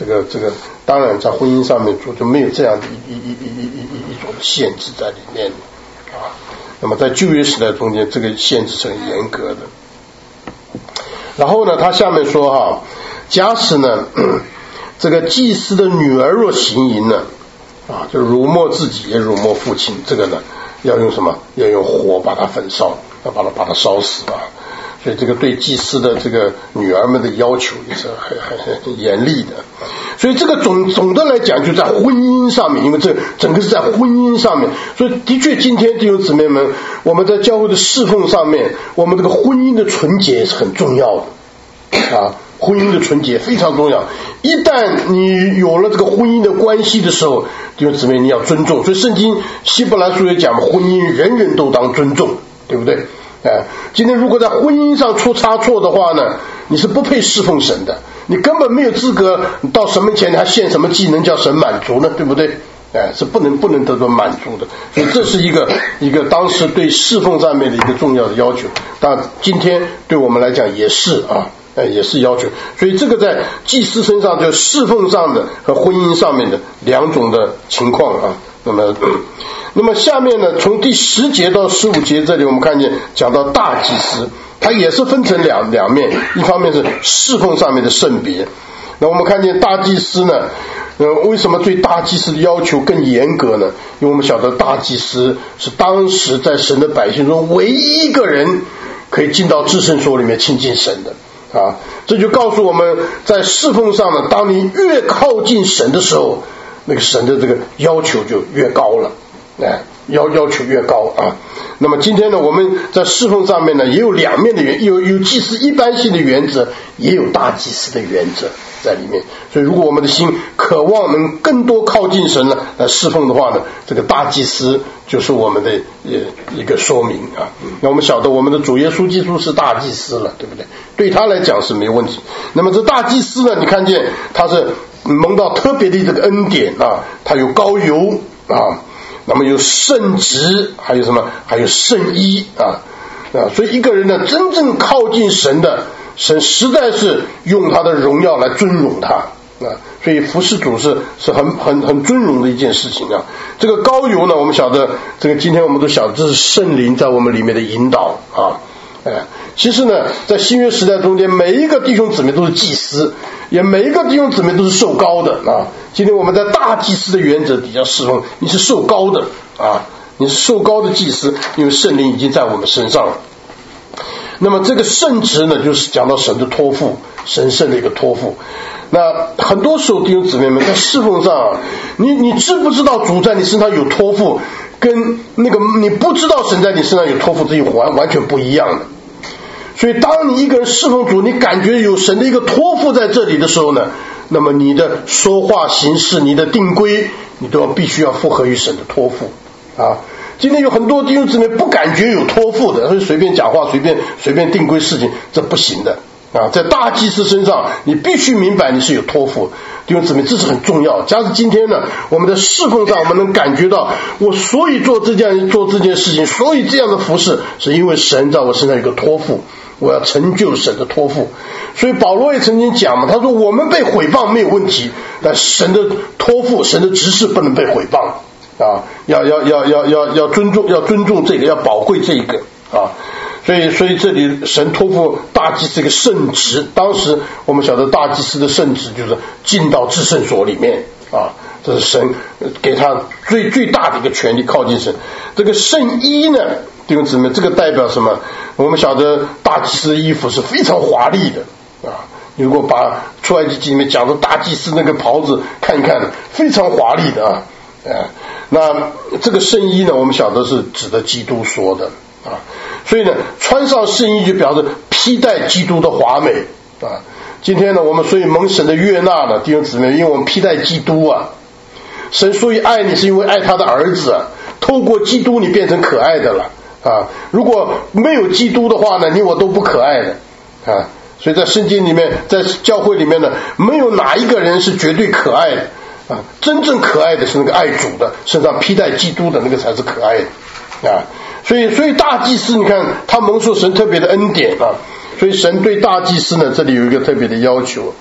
这个当然在婚姻上面主就没有这样的一种限制在里面啊。那么在旧约时代中间，这个限制是很严格的。然后呢，他下面说哈，假使呢这个祭司的女儿若行淫呢，啊，就辱没自己也辱没父亲，这个呢要用什么？要用火把它焚烧，要把它烧死啊。所以这个对祭司的这个女儿们的要求也是很严厉的。所以这个总的来讲，就在婚姻上面，因为这整个是在婚姻上面，所以的确今天弟兄姊妹们，我们在教会的侍奉上面，我们这个婚姻的纯洁是很重要的啊。婚姻的纯洁非常重要，一旦你有了这个婚姻的关系的时候，弟兄姊妹你要尊重。所以圣经希伯来书也讲，婚姻人人都当尊重，对不对？今天如果在婚姻上出差错的话呢，你是不配侍奉神的，你根本没有资格到神面前你还献什么祭能叫神满足呢？对不对？是不能得到满足的。所以这是一个当时对侍奉上面的一个重要的要求，但今天对我们来讲也是啊，也是要求。所以这个在祭司身上就侍奉上的和婚姻上面的两种的情况啊。那么下面呢，从第10节到15节这里，我们看见讲到大祭司，它也是分成两面，一方面是侍奉上面的圣别。那我们看见大祭司呢，为什么对大祭司的要求更严格呢？因为我们晓得大祭司是当时在神的百姓中唯一一个人可以进到至圣所里面亲近神的啊。这就告诉我们，在侍奉上呢，当你越靠近神的时候，那个神的这个要求就越高了，要求越高啊。那么今天呢，我们在侍奉上面呢，也有两面的有祭司一般性的原则，也有大祭司的原则在里面。所以如果我们的心渴望能更多靠近神呢，来侍奉的话呢，这个大祭司就是我们的一个说明啊。那我们晓得我们的主耶稣基督是大祭司了，对不对？对他来讲是没有问题。那么这大祭司呢，你看见他是蒙到特别的这个恩典啊，他有膏油啊，那么有圣职，还有什么？还有圣衣啊。所以一个人呢，真正靠近神的，神实在是用他的荣耀来尊荣他啊。所以服侍主是很尊荣的一件事情啊。这个膏油呢，我们晓得，这个今天我们都晓得，这是圣灵在我们里面的引导啊。其实呢，在新约时代中间，每一个弟兄姊妹都是祭司，也每一个弟兄姊妹都是受膏的啊。今天我们在大祭司的原则底下侍奉，你是受膏的啊，你是受膏的祭司，因为圣灵已经在我们身上了。那么这个圣职呢，就是讲到神的托付，神圣的一个托付。那很多时候弟兄姊妹们在侍奉上啊，你知不知道主在你身上有托付，跟那个你不知道神在你身上有托付，这是完全不一样的。所以当你一个人侍奉主，你感觉有神的一个托付在这里的时候呢，那么你的说话行事，你的定规，你都必须要符合于神的托付啊。今天有很多弟兄姊妹不感觉有托付的，所以随便讲话，随便定规事情，这不行的啊。在大祭司身上，你必须明白你是有托付，弟兄姊妹，这是很重要。假如今天呢，我们在侍奉上，我们能感觉到，我所以做这件事情，所以这样的服事，是因为神在我身上有个托付，我要成就神的托付。所以保罗也曾经讲嘛，他说我们被毁谤没有问题，但神的托付，神的职事不能被毁谤啊，要尊重这个，要宝贵这一个啊。所以这里神托付大祭司一个圣职，当时我们晓得大祭司的圣职就是进到至圣所里面啊，这是神给他最大的一个权利，靠近神。这个圣衣呢，弟兄姊妹，这个代表什么？我们晓得大祭司的衣服是非常华丽的啊。你如果把出埃及记里面讲的大祭司那个袍子看一看，非常华丽的啊。那这个圣衣呢，我们晓得是指的基督说的啊。所以呢，穿上圣衣就表示披戴基督的华美啊。今天呢，我们所以蒙神的悦纳呢，弟兄姊妹，因为我们披戴基督啊。神所以爱你，是因为爱他的儿子啊。透过基督，你变成可爱的了啊。如果没有基督的话呢，你我都不可爱的啊。所以在圣经里面，在教会里面呢，没有哪一个人是绝对可爱的啊。真正可爱的是那个爱主的，身上披戴基督的那个才是可爱的啊。所以大祭司，你看他蒙受神特别的恩典啊。所以神对大祭司呢，这里有一个特别的要求。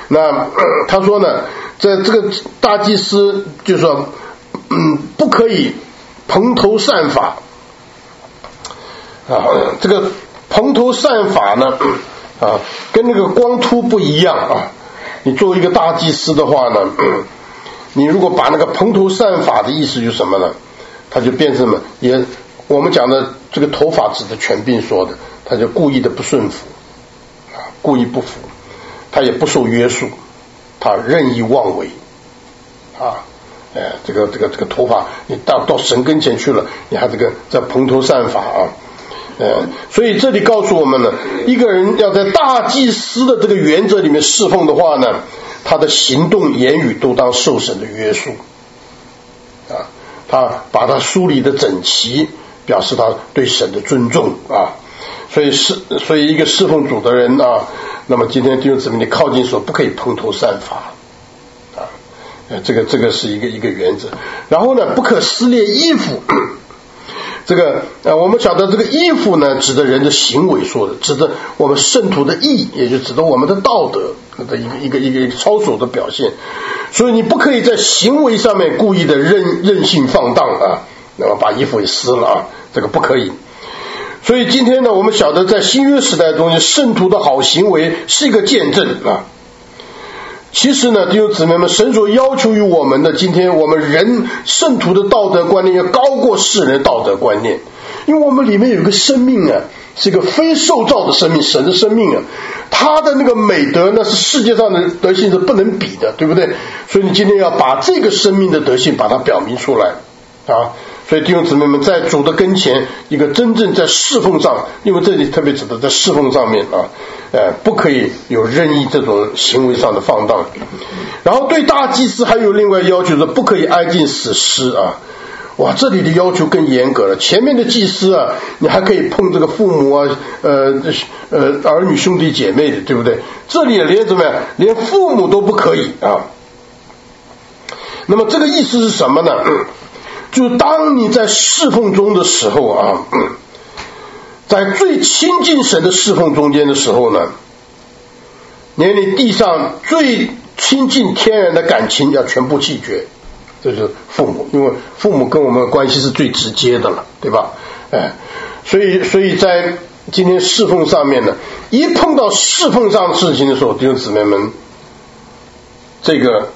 那他说呢，在这个大祭司就是说，不可以蓬头散发啊。这个蓬头散发呢，跟那个光秃不一样啊。你作为一个大祭司的话呢，你如果把那个蓬头散发的意思就是什么呢？他就变成什么？也我们讲的这个头发指的权柄说的，他就故意的不顺服啊，故意不服，他也不受约束，他任意妄为啊。这个头发，你到神跟前去了，你还这个在蓬头散发啊。所以这里告诉我们呢，一个人要在大祭司的这个原则里面侍奉的话呢，他的行动言语都当受神的约束啊，他把他梳理的整齐，表示他对神的尊重啊。所以一个侍奉主的人啊，那么今天弟兄姊妹，你靠近说不可以蓬头散发啊，这个是一个原则。然后呢，不可撕裂衣服。这个我们晓得这个衣服呢，指的人的行为说的，指的我们圣徒的义，也就指的我们的道德的一个操守的表现。所以你不可以在行为上面故意的任性放荡啊，那么把衣服给撕了啊，这个不可以。所以今天呢，我们晓得在新约时代中，圣徒的好行为是一个见证啊。其实呢，弟兄姊妹们，神所要求于我们的，今天我们人圣徒的道德观念要高过世人的道德观念，因为我们里面有一个生命啊，是一个非受造的生命，神的生命啊，他的那个美德那是世界上的德性是不能比的，对不对？所以你今天要把这个生命的德性把它表明出来啊。所以弟兄姊妹们，在主的跟前，一个真正在侍奉上，因为这里特别指的在侍奉上面啊，不可以有任意这种行为上的放荡。然后对大祭司还有另外要求是不可以挨近死尸啊。哇，这里的要求更严格了。前面的祭司啊，你还可以碰这个父母啊，儿女兄弟姐妹的，对不对？这里连怎么样，连父母都不可以啊。那么这个意思是什么呢？就当你在侍奉中的时候啊，在最亲近神的侍奉中间的时候呢，连你地上最亲近天然的感情要全部弃绝，这就是父母，因为父母跟我们的关系是最直接的了，对吧？所以在今天侍奉上面呢，一碰到侍奉上的事情的时候，弟兄姊妹们，这个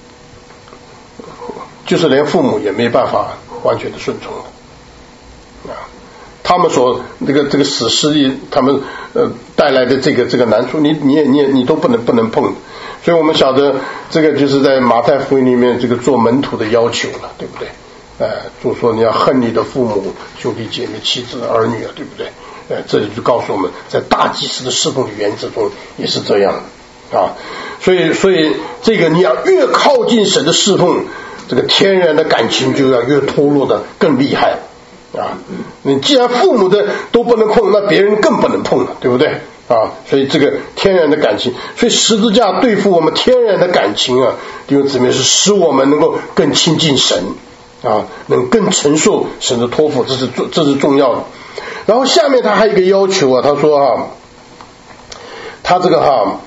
就是连父母也没办法完全的顺从的啊，他们所这个死尸他们带来的这个难处，你都不能碰。所以我们晓得这个就是在马太福音里面这个做门徒的要求了，对不对？就说你要恨你的父母、兄弟姐妹、妻子、儿女啊，对不对？这里就告诉我们，在大祭司的侍奉的原则中也是这样的啊。所以这个你要越靠近神的侍奉，这个天然的感情就要越脱落的更厉害啊！你既然父母的都不能碰，那别人更不能碰了，对不对啊？所以这个天然的感情，所以十字架对付我们天然的感情啊，弟兄姊妹，是使我们能够更亲近神啊，能更承受神的托付，这是重要的。然后下面他还有一个要求啊，他说啊，他这个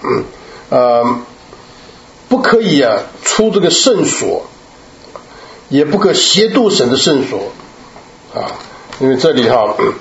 不可以啊出这个圣所，也不可亵渎神的圣所啊，因为这里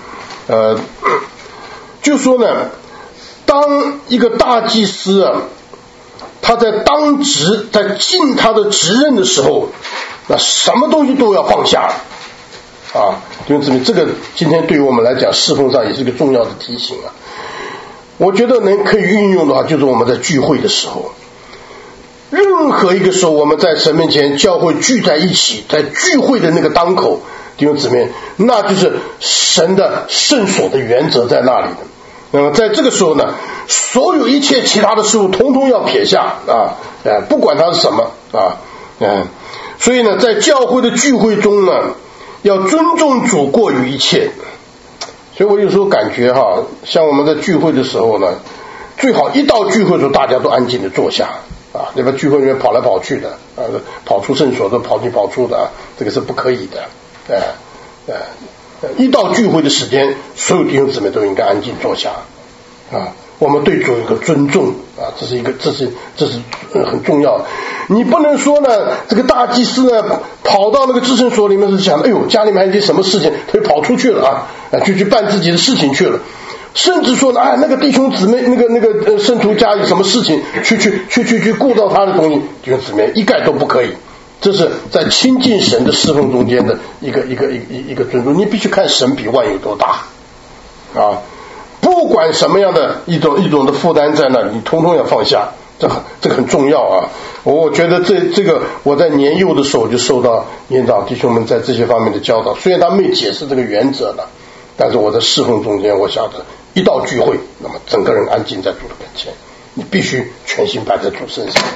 就说呢，当一个大祭司啊，他在当职在尽他的职任的时候，那什么东西都要放下啊。弟兄姊妹，这个今天对于我们来讲侍奉上也是一个重要的提醒啊。我觉得可以运用的话，就是我们在聚会的时候，任何一个时候我们在神面前教会聚在一起，在聚会的那个当口，弟兄姊妹，那就是神的圣所的原则在那里的。那么在这个时候呢，所有一切其他的事物统统要撇下啊，不管它是什么啊，所以呢，在教会的聚会中呢，要尊重主过于一切。所以我有时候感觉像我们在聚会的时候呢，最好一到聚会的时候大家都安静的坐下啊，那边聚会里面跑来跑去的跑出圣所都跑进跑出的这个是不可以的。一到聚会的时间，所有弟兄姊妹都应该安静坐下啊， 我们对主有一个尊重啊，这是很重要的。你不能说呢，这个大祭司呢跑到那个至圣所里面是想，哎呦，家里面还有点什么事情，他就跑出去了啊，就去办自己的事情去了。甚至说呢，那个弟兄姊妹，那个圣徒家有什么事情，去顾到他的东西，弟兄姊妹一概都不可以。这是在亲近神的侍奉中间的一个尊重。你必须看神比万有多大啊！不管什么样的一种的负担在那里，你通通要放下，这个很重要啊！我觉得这个我在年幼的时候就受到年长弟兄们在这些方面的教导，虽然他没解释这个原则了，但是我在侍奉中间，我晓得一到聚会，那么整个人安静在主的跟前，你必须全心摆在主身上。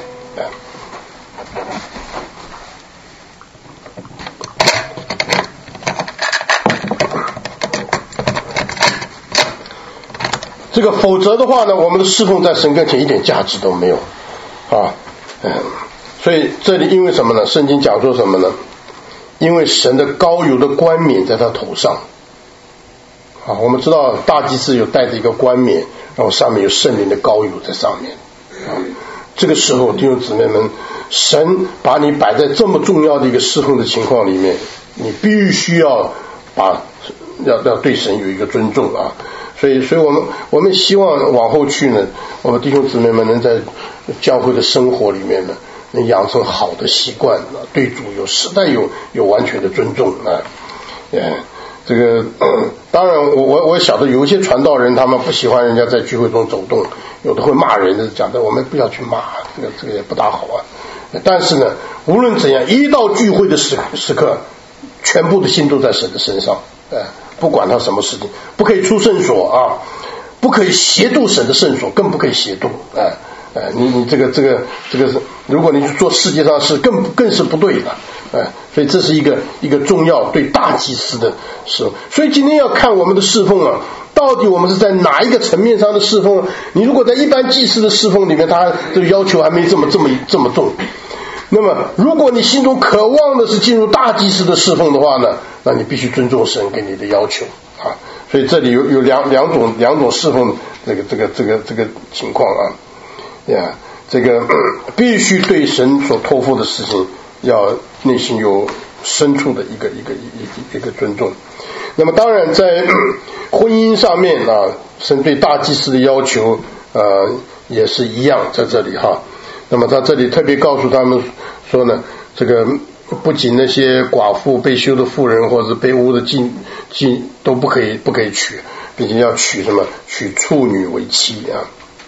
这个否则的话呢，我们的侍奉在神跟前一点价值都没有啊。所以这里因为什么呢？圣经讲说什么呢？因为神的膏油的冠冕在他头上啊。我们知道大祭司有带着一个冠冕，然后上面有圣灵的膏油在上面啊。这个时候弟兄姊妹们，神把你摆在这么重要的一个侍奉的情况里面，你必须要对神有一个尊重啊。所以我们希望往后去呢，我们弟兄姊妹们能在教会的生活里面呢，能养成好的习惯啊，对主实在有完全的尊重啊。这个当然我晓得有一些传道人他们不喜欢人家在聚会中走动，有的会骂人的，讲的我们不要去骂，这个也不大好啊。但是呢，无论怎样，一到聚会的时刻，全部的心都在神的身上，不管他什么事情，不可以出圣所啊，不可以协助神的圣所，更不可以协助你这个是，如果你去做世界上事，更是不对的。所以这是一个重要对大祭司的事。所以今天要看我们的侍奉啊，到底我们是在哪一个层面上的侍奉？你如果在一般祭司的侍奉里面，他这个要求还没这么重。那么如果你心中渴望的是进入大祭司的侍奉的话呢，那你必须尊重神给你的要求啊。所以这里有两种侍奉这个情况啊。这个必须对神所托付的事情要内心有深处的一个尊重。那么当然在婚姻上面啊，神对大祭司的要求也是一样在这里哈。那么他这里特别告诉他们说呢，这个不仅那些寡妇、被休的妇人或者被污的妓都不可以娶，并且要娶什么？娶处女为妻啊。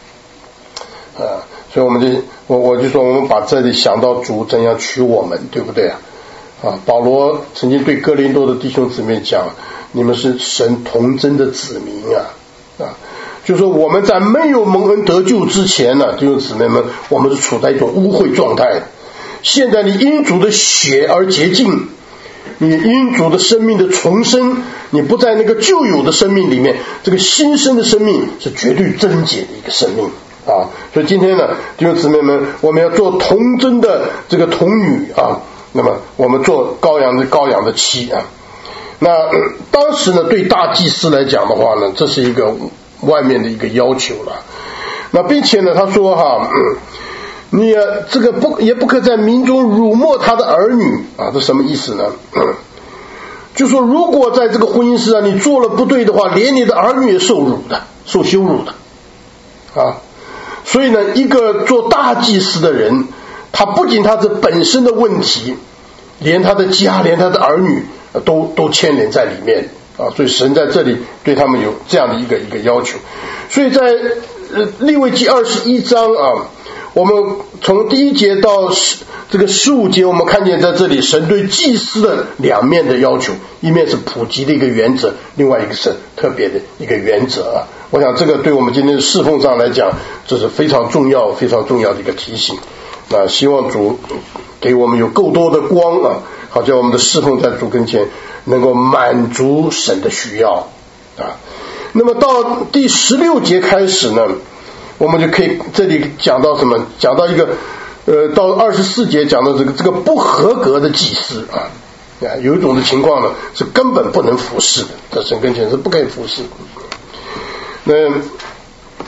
所以我就说我们把这里想到主怎样娶我们，对不对啊？保罗曾经对哥林多的弟兄姊妹讲，你们是神童真的子民啊，就是说我们在没有蒙恩得救之前呢，弟兄姊妹们，我们是处在一种污秽状态。现在你因主的血而洁净，你因主的生命的重生，你不在那个旧有的生命里面，这个新生的生命是绝对贞洁的一个生命啊。所以今天呢，弟兄姊妹们，我们要做童真的这个童女啊，那么我们做羔羊的妻啊。那当时呢，对大祭司来讲的话呢，这是一个外面的一个要求了。那并且呢，他说你这个也不可在民中辱没他的儿女啊，这什么意思呢？就说如果在这个婚姻上你做了不对的话，连你的儿女也受羞辱的啊。所以呢，一个做大祭司的人，他不仅他这本身的问题，连他的家，连他的儿女都牵连在里面啊。所以神在这里对他们有这样的一个要求。所以在利未记21章啊，我们从第1节到这个15节，我们看见在这里神对祭司的两面的要求，一面是普及的一个原则，另外一个是特别的一个原则啊。我想这个对我们今天的侍奉上来讲，这是非常重要的一个提醒啊。希望主给我们有够多的光啊，好叫我们的侍奉在主跟前能够满足神的需要啊。那么到第16节开始呢，我们就可以这里讲到什么？讲到一个到24节讲到这个不合格的祭司啊，有一种的情况呢是根本不能服侍的，在神跟前是不可以服侍。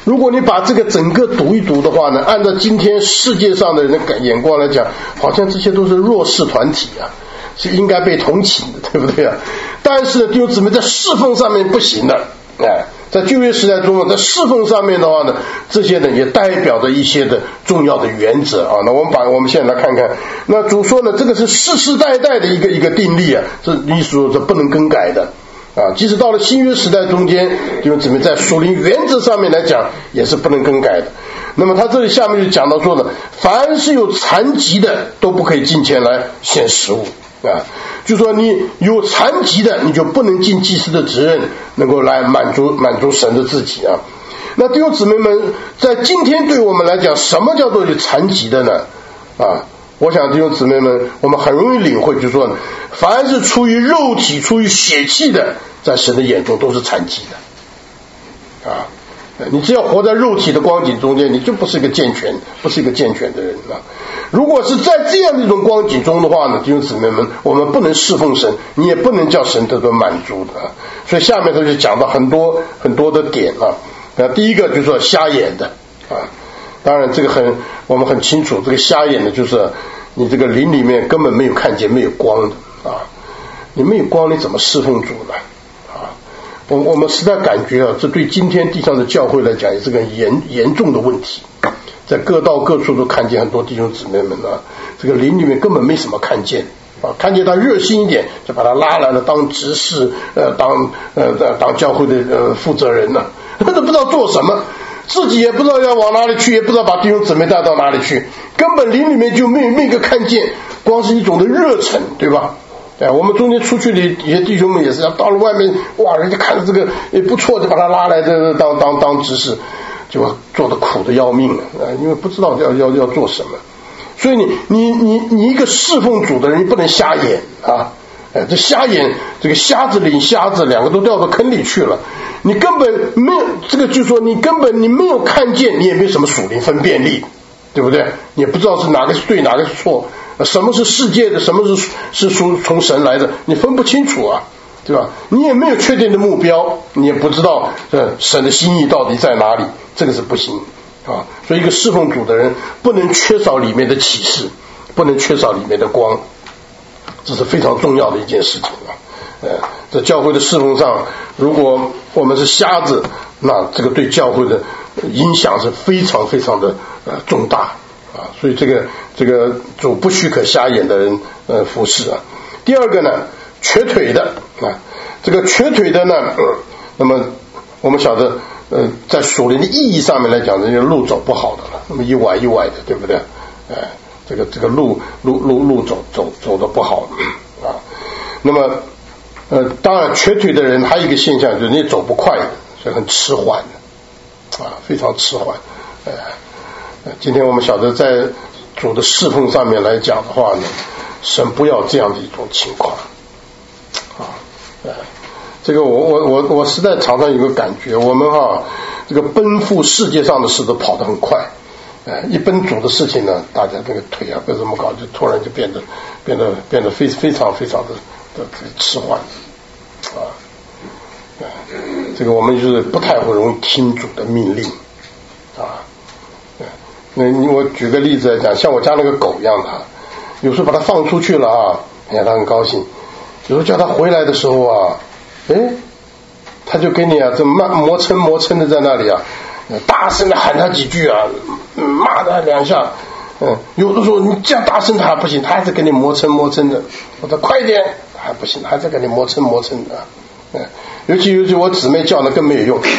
如果你把这个整个读一读的话呢，按照今天世界上的人的眼光来讲，好像这些都是弱势团体啊，是应该被同情的，对不对啊？但是弟兄姊妹，在侍奉上面不行的，在旧约时代中，在侍奉上面的话呢，这些呢也代表着一些的重要的原则啊。那我们现在来看看，那主说呢，这个是世世代代的一个定律啊，这意思说这不能更改的啊。即使到了新约时代中间，弟兄姊妹在属灵原则上面来讲也是不能更改的。那么他这里下面就讲到说呢，凡是有残疾的都不可以进前来献食物啊，就说你有残疾的，你就不能尽祭司的责任，能够来满足神的自己啊。那弟兄姊妹们，在今天对我们来讲，什么叫做有残疾的呢？啊，我想弟兄姊妹们，我们很容易领会，就是说，凡是出于肉体、出于血气的，在神的眼中都是残疾的啊。你只要活在肉体的光景中间，你就不是一个健全的人啊。如果是在这样的一种光景中的话呢，弟兄姊妹们，我们不能侍奉神，你也不能叫神得到满足的。所以下面他就讲到很多的点啊。第一个就是说瞎眼的啊，当然这个我们很清楚，这个瞎眼的就是你这个灵里面根本没有看见，没有光的啊，你没有光，你怎么侍奉主呢？我们实在感觉啊，这对今天地上的教会来讲也是个严重的问题，在各道各处都看见很多弟兄姊妹们啊，这个灵里面根本没什么看见啊，看见他热心一点就把他拉来了当执事，当教会的负责人呢，他都不知道做什么，自己也不知道要往哪里去，也不知道把弟兄姊妹带到哪里去，根本灵里面就没有一个看见，光是一种的热忱，对吧？我们中间出去的一些弟兄们也是，到了外面，哇，人家看着这个也不错，就把他拉来这当执事，就做得苦的要命了，因为不知道要做什么。所以你一个侍奉主的人，你不能瞎眼啊！这瞎眼，这个瞎子领瞎子，两个都掉到坑里去了。你根本没有这个，就是说你没有看见，你也没什么属灵分辨力，对不对？你也不知道是哪个是对，哪个是错。什么是世界的，什么是从神来的，你分不清楚啊，对吧？你也没有确定的目标，你也不知道神的心意到底在哪里，这个是不行啊。所以一个侍奉主的人不能缺少里面的启示，不能缺少里面的光，这是非常重要的一件事情啊。在教会的侍奉上，如果我们是瞎子，那这个对教会的影响是非常非常的重大啊。所以这个主不许可瞎眼的人服侍啊。第二个呢，瘸腿的啊，这个瘸腿的呢，那么我们晓得在属灵的意义上面来讲，这个路走不好的了，那么一歪的，对不对？这个路走的不好啊。那么当然瘸腿的人还有一个现象，就是你走不快的，所以很迟缓的啊，非常迟缓。今天我们晓得在主的侍奉上面来讲的话呢，神不要这样的一种情况啊。这个我实在常常有个感觉，我们这个奔赴世界上的事都跑得很快，一奔主的事情呢，大家这个腿不怎么搞，就突然就变得非常非常的迟缓啊。这个我们就是不太会容易听主的命令啊。我举个例子来讲，像我家那个狗一样的，有时候把它放出去了啊，它很高兴；有时候叫它回来的时候啊，它就给你这磨蹭的在那里啊，大声的喊它几句啊，骂它两下。有的时候你这样大声它还不行，它还是给你磨蹭的。我说快一点，还不行，还在给你磨蹭的。尤其我姊妹叫的更没有用。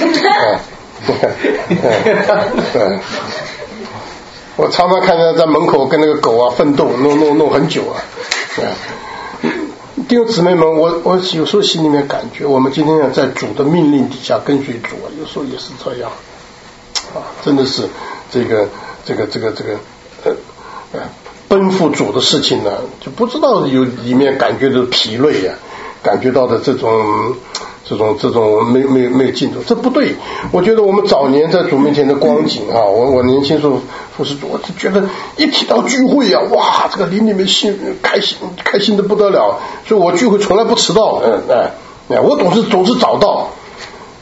我常常看见在门口跟那个狗奋斗，弄很久啊。弟兄姊妹们，我有时候心里面感觉，我们今天在主的命令底下跟随主有时候也是这样啊，真的是这个奔赴主的事情呢，就不知道有里面感觉到疲累啊，感觉到的这种没有进度，这不对。我觉得我们早年在主面前的光景啊，我年轻时候服侍主，我就觉得一提到聚会啊，哇，这个灵里面开心的不得了，所以我聚会从来不迟到，我总是早到。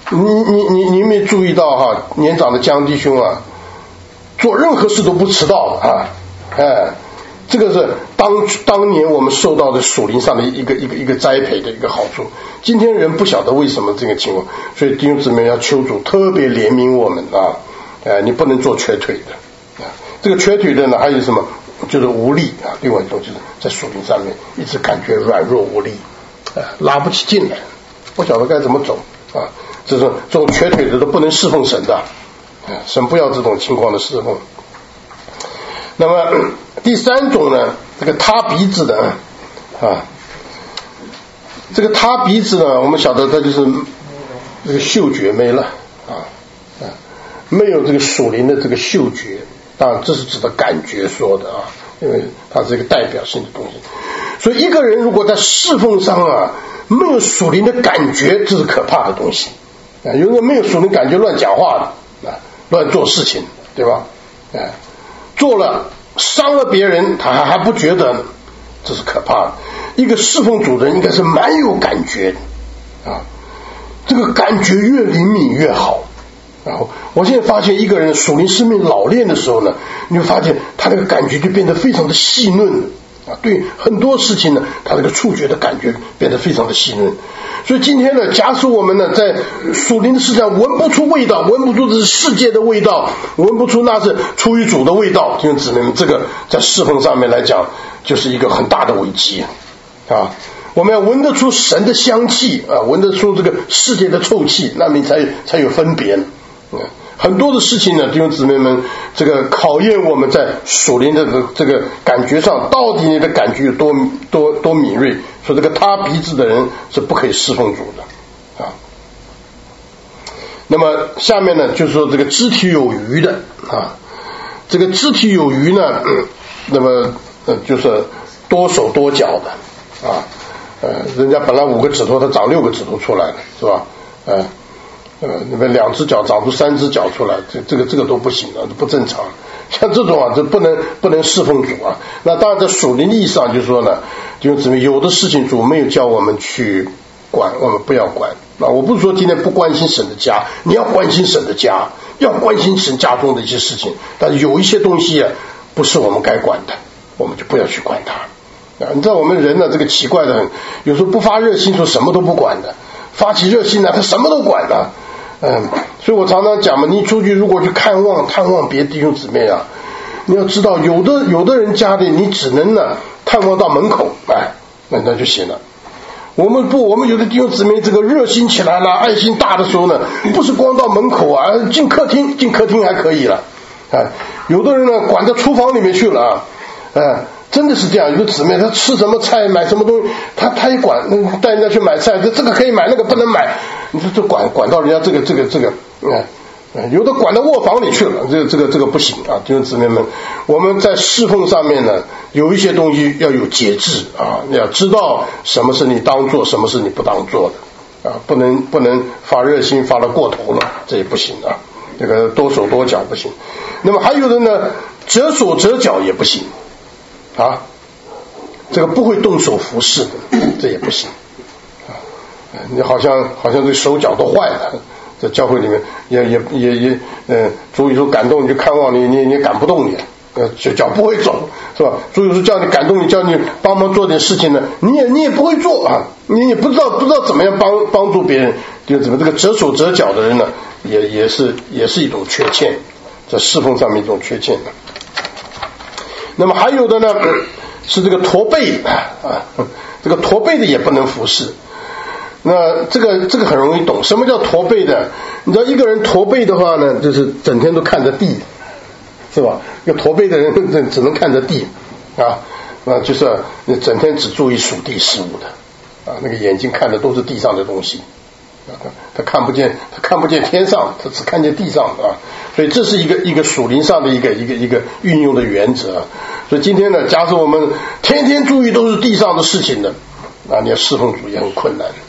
你有没有注意到哈，年长的江弟兄啊，做任何事都不迟到啊，这个是当年我们受到的属灵上的一个栽培的一个好处。今天人不晓得为什么这个情况，所以弟兄姊妹要求主特别怜悯我们啊，你不能做瘸腿的啊。这个瘸腿的呢，还有什么？就是无力啊。另外一种就是在属灵上面一直感觉软弱无力，拉不起劲来，不晓得该怎么走啊。这种瘸腿的都不能侍奉神的，神不要这种情况的侍奉。那么第三种呢，这个塌鼻子的啊，这个塌鼻子呢，我们晓得它就是这个嗅觉没了没有这个属灵的这个嗅觉，当然这是指的感觉说的啊，因为它是一个代表性的东西。所以一个人如果在侍奉上啊没有属灵的感觉，这是可怕的东西啊。有人没有属灵感觉乱讲话的啊，乱做事情，对吧？做了伤了别人他还不觉得，这是可怕的。一个侍奉主的人应该是蛮有感觉的啊，这个感觉越灵敏越好。然后我现在发现一个人属灵生命老练的时候呢，你会发现他这个感觉就变得非常的细嫩啊，对很多事情呢，他这个触觉的感觉变得非常的细嫩。所以今天呢，假使我们呢在属灵的事上闻不出味道，闻不出这是世界的味道，闻不出那是出于主的味道，弟兄姊妹们，这个在侍奉上面来讲就是一个很大的危机啊。我们要闻得出神的香气啊，闻得出这个世界的臭气，那么才有分别。很多的事情呢，弟兄姊妹们，这个考验我们在属灵的这个感觉上，到底你的感觉有多敏锐。说这个塌鼻子的人是不可以侍奉主的啊。那么下面呢，就是说这个肢体有余的啊，这个肢体有余呢，那么就是多手多脚的啊，人家本来5个指头，他长6个指头出来了，是吧？那么2只脚长出3只脚出来，这个都不行了，不正常。像这种啊，这不能侍奉主啊。那当然在属灵意义上就是说呢，就怎么有的事情主没有叫我们去管，我们不要管啊。我不是说今天不关心神的家，你要关心神的家，要关心神家中的一些事情，但是有一些东西啊不是我们该管的，我们就不要去管它啊。你知道我们人呢，这个奇怪的很，有时候不发热心说什么都不管的，发起热心呢，他什么都管的。所以我常常讲嘛，你出去如果去探望别的弟兄姊妹啊，你要知道有的人家里你只能呢探望到门口，那就行了。我们有的弟兄姊妹这个热心起来了，爱心大的时候呢，不是光到门口啊，进客厅还可以了有的人呢管到厨房里面去了真的是这样。有的姊妹她吃什么菜买什么东西，她也管，带人家去买菜，这个可以买，那个不能买，你说这管到人家这个有的管到卧房里去了，这个不行啊。弟兄姊妹们，我们在侍奉上面呢，有一些东西要有节制啊，你要知道什么是你当做，什么是你不当做的啊，不能发热心发得过头了，这也不行啊。这个多手多脚不行。那么还有的呢，折手折脚也不行啊，这个不会动手服侍的，这也不行啊。你好像这手脚都坏了，在教会里面也主有时候感动你就看望你感不动你，脚不会走，是吧？主有时候叫你感动你，叫你帮忙做点事情呢，你也不会做啊，你也不知道怎么样帮助别人，就怎么这个折手折脚的人呢，也是一种缺陷，在侍奉上面一种缺陷的。那么还有的呢是这个驼背的这个驼背的也不能服侍。那这个很容易懂，什么叫驼背的？你知道一个人驼背的话呢，就是整天都看着地，是吧？一个驼背的人只能看着地就是整天只注意属地事物的那个眼睛看的都是地上的东西他看不见天上，他只看见地上所以这是一个属灵上的一个运用的原则所以今天呢，假使我们天天注意都是地上的事情的你要侍奉主也很困难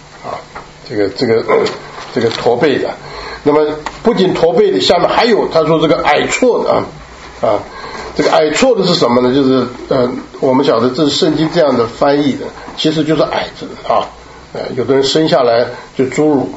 这个驼背的。那么不仅驼背的，下面还有他说这个矮矬的这个矮矬的是什么呢？就是我们晓得这是圣经这样的翻译的，其实就是矮子有的人生下来就侏儒嘛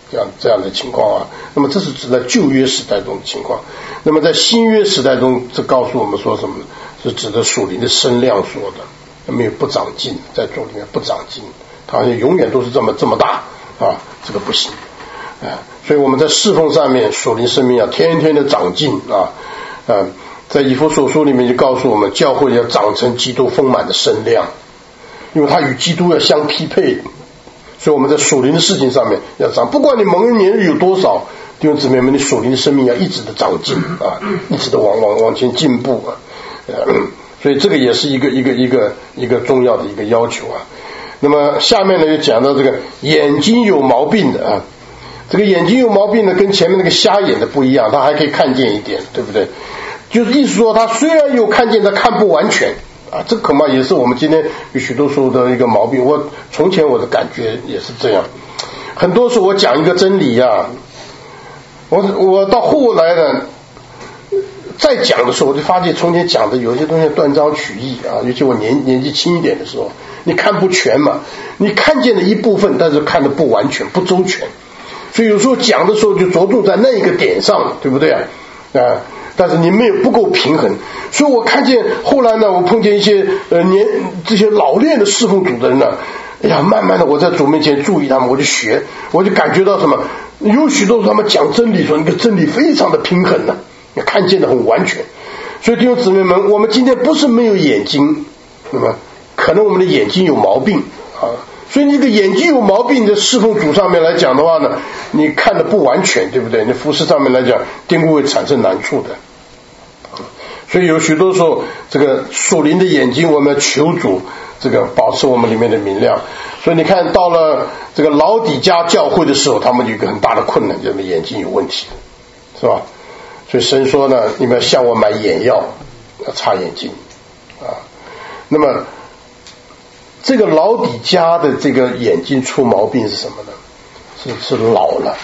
这样的情况啊。那么这是指在旧约时代中的情况。那么在新约时代中，这告诉我们说什么呢？是指的属灵的身量说的，没有不长进，在主里面不长进，它好像永远都是这么大啊，这个不行啊。所以我们在侍奉上面，属灵生命要天天的长进啊。在以弗所书里面就告诉我们，教会要长成基督丰满的身量，因为它与基督要相匹配。所以我们在属灵的事情上面要长，不管你蒙恩年日有多少，弟兄姊妹们，你属灵的生命要一直的长进啊，一直的往前进步啊。所以这个也是一个重要的一个要求啊。那么下面呢又讲到这个眼睛有毛病的啊，这个眼睛有毛病的跟前面那个瞎眼的不一样，他还可以看见一点，对不对？就是意思说他虽然有看见，他看不完全啊，这恐怕也是我们今天有许多时候的一个毛病。从前我的感觉也是这样，很多时候我讲一个真理啊，我到后来呢再讲的时候，我就发现从前讲的有些东西断章取义啊，尤其我年纪轻一点的时候，你看不全嘛，你看见了一部分，但是看得不完全不周全，所以有时候讲的时候就着重在那一个点上，对不对啊？但是你不够平衡。所以我看见后来呢，我碰见一些这些老练的侍奉主的人呢，哎呀，慢慢的我在主面前注意他们，我就学，我就感觉到什么，有许多他们讲真理说那个真理非常的平衡呢，看见的很完全。所以弟兄姊妹们，我们今天不是没有眼睛，那么可能我们的眼睛有毛病啊。所以这个眼睛有毛病的侍奉主上面来讲的话呢，你看的不完全，对不对？你服侍上面来讲，定会产生难处的。所以有许多时候，这个属灵的眼睛，我们要求主这个保持我们里面的明亮。所以你看到了这个老底嘉教会的时候，他们有一个很大的困难，就是眼睛有问题，是吧？所以神说呢，你们要向我买眼药，要擦眼睛啊。那么这个老底嘉的这个眼睛出毛病是什么呢？是老了。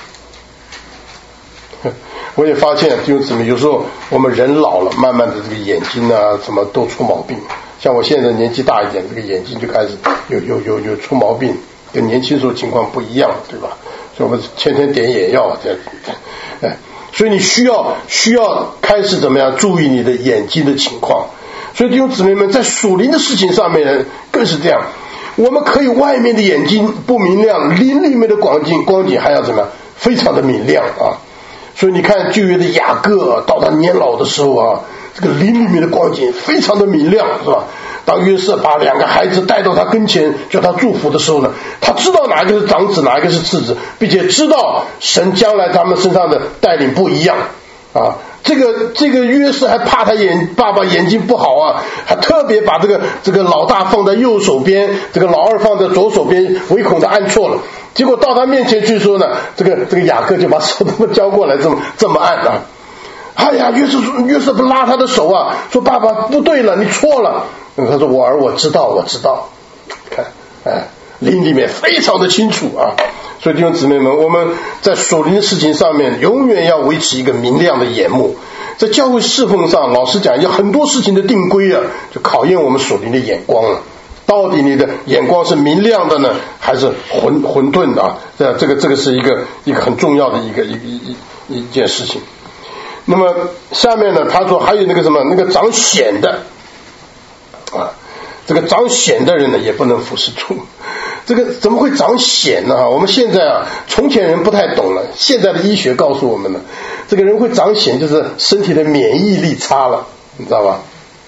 我也发现弟兄姊妹，有时候我们人老了，慢慢的这个眼睛啊什么都出毛病。像我现在年纪大一点，这个眼睛就开始有出毛病，跟年轻时候情况不一样，对吧？所以我们天天点眼药，所以你需要开始怎么样注意你的眼睛的情况。所以弟兄姊妹们，在属灵的事情上面更是这样，我们可以外面的眼睛不明亮，灵里面的光景还要怎么样，非常的明亮啊。所以你看旧约的雅各到他年老的时候啊，这个灵里面的光景非常的明亮，是吧？当约瑟把2个孩子带到他跟前叫他祝福的时候呢，他知道哪一个是长子，哪一个是次子，并且知道神将来他们身上的带领不一样啊。这个约瑟还怕他爸爸眼睛不好啊，还特别把这个老大放在右手边，这个老二放在左手边，唯恐他按错了。结果到他面前去说呢，这个雅各就把手这么交过来，这么按啊。哎呀，约瑟不拉他的手啊，说爸爸不对了，你错了。他说我儿，我知道。看，灵里面非常的清楚啊。所以弟兄姊妹们，我们在属灵的事情上面永远要维持一个明亮的眼目。在教会侍奉上，老实讲，有很多事情的定规啊，就考验我们属灵的眼光了。到底你的眼光是明亮的呢，还是混沌的啊？这个是一个很重要的一件事情。那么下面呢，他说还有那个什么，那个长癣的啊，这个长癣的人呢也不能服侍主。这个怎么会长癣呢？我们现在啊，从前人不太懂了，现在的医学告诉我们呢，这个人会长癣就是身体的免疫力差了，你知道吧？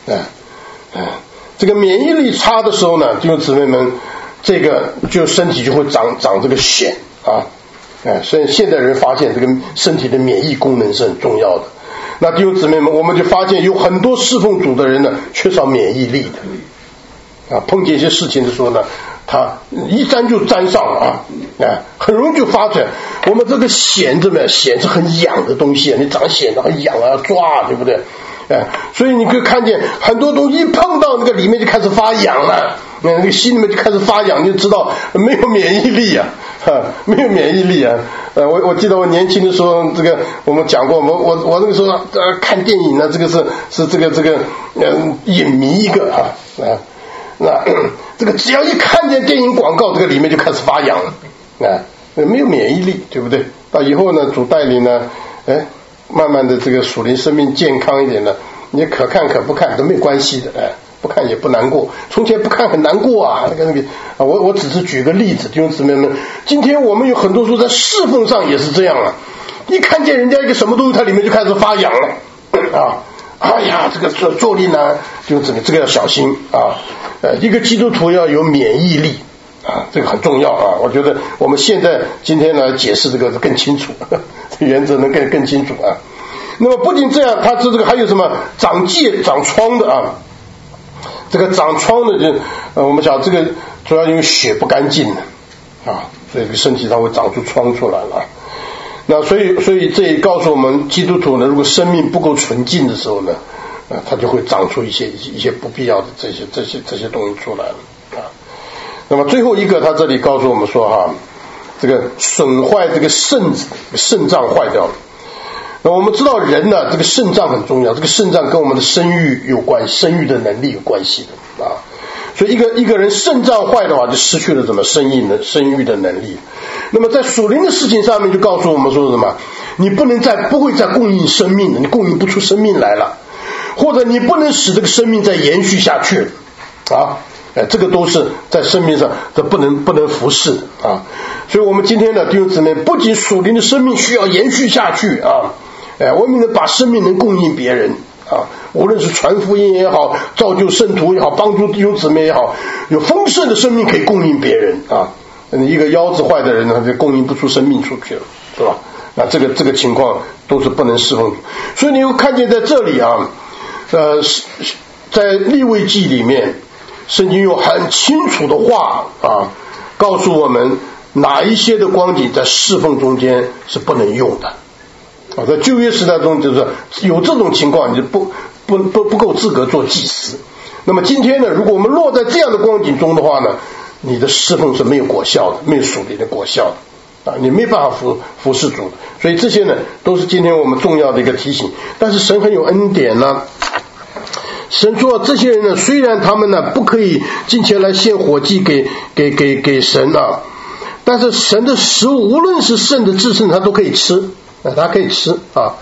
这个免疫力差的时候呢，弟兄姊妹们，这个就身体就会长这个癣啊。所以现代人发现这个身体的免疫功能是很重要的。那弟兄姊妹们，我们就发现有很多侍奉主的人呢，缺少免疫力的啊，碰见一些事情的时候呢，他一沾就沾上了很容易就发展。我们这个癣怎么样？癣是很痒的东西，你长癣很痒啊，抓，对不对？所以你可以看见很多东西一碰到那个里面就开始发痒了，那个心里面就开始发痒，你就知道没有免疫力啊，没有免疫力啊。我记得我年轻的时候，这个我们讲过，我那个时候看电影呢，这个是这个影迷一个那这个只要一看见电影广告，这个里面就开始发痒了没有免疫力，对不对？到以后呢，主带领呢，慢慢的这个属灵生命健康一点呢，你可看可不看都没关系的，不看也不难过。从前不看很难过啊，我只是举个例子，弟兄姊妹们，今天我们有很多时候在侍奉上也是这样啊，一看见人家一个什么东西，它里面就开始发痒了啊。哎呀，这个坐立难，就这个要小心啊。一个基督徒要有免疫力啊，这个很重要啊。我觉得我们今天来解释这个更清楚，这原则能更清楚啊。那么不仅这样，它这个还有什么长疥、长疮的啊？这个长疮的就我们讲这个主要因为血不干净啊，所以这个身体上会长出疮出来了。那所以这也告诉我们，基督徒呢，如果生命不够纯净的时候呢，他就会长出一些不必要的这些东西出来了啊。那么最后一个，他这里告诉我们说哈，这个损坏这个肾脏坏掉了。那我们知道人呢，这个肾脏很重要，这个肾脏跟我们的生育有关，生育的能力有关系的啊。所以一个人肾脏坏的话，就失去了什么生育的能力。那么在属灵的事情上面就告诉我们说什么，你不会再供应生命了，你供应不出生命来了，或者你不能使这个生命再延续下去啊。这个都是在生命上的不能服侍啊。所以我们今天的弟兄姊妹，不仅属灵的生命需要延续下去啊，我们能把生命能供应别人啊，无论是传福音也好，造就圣徒也好，帮助弟兄姊妹也好，有丰盛的生命可以供应别人啊。一个腰子坏的人呢，就供应不出生命出去了，是吧？那这个情况都是不能侍奉。所以你会看见在这里啊，在利未记里面，圣经有很清楚的话啊，告诉我们哪一些的光景在侍奉中间是不能用的。在旧约时代中，就是有这种情况，你就不够资格做祭司。那么今天呢，如果我们落在这样的光景中的话呢，你的侍奉是没有果效的，没有属灵的果效的啊，你没办法服侍主的。所以这些呢，都是今天我们重要的一个提醒。但是神很有恩典呢，神说这些人呢，虽然他们呢不可以进前来献火祭给神啊，但是神的食物无论是圣的至圣，他都可以吃。他可以吃啊，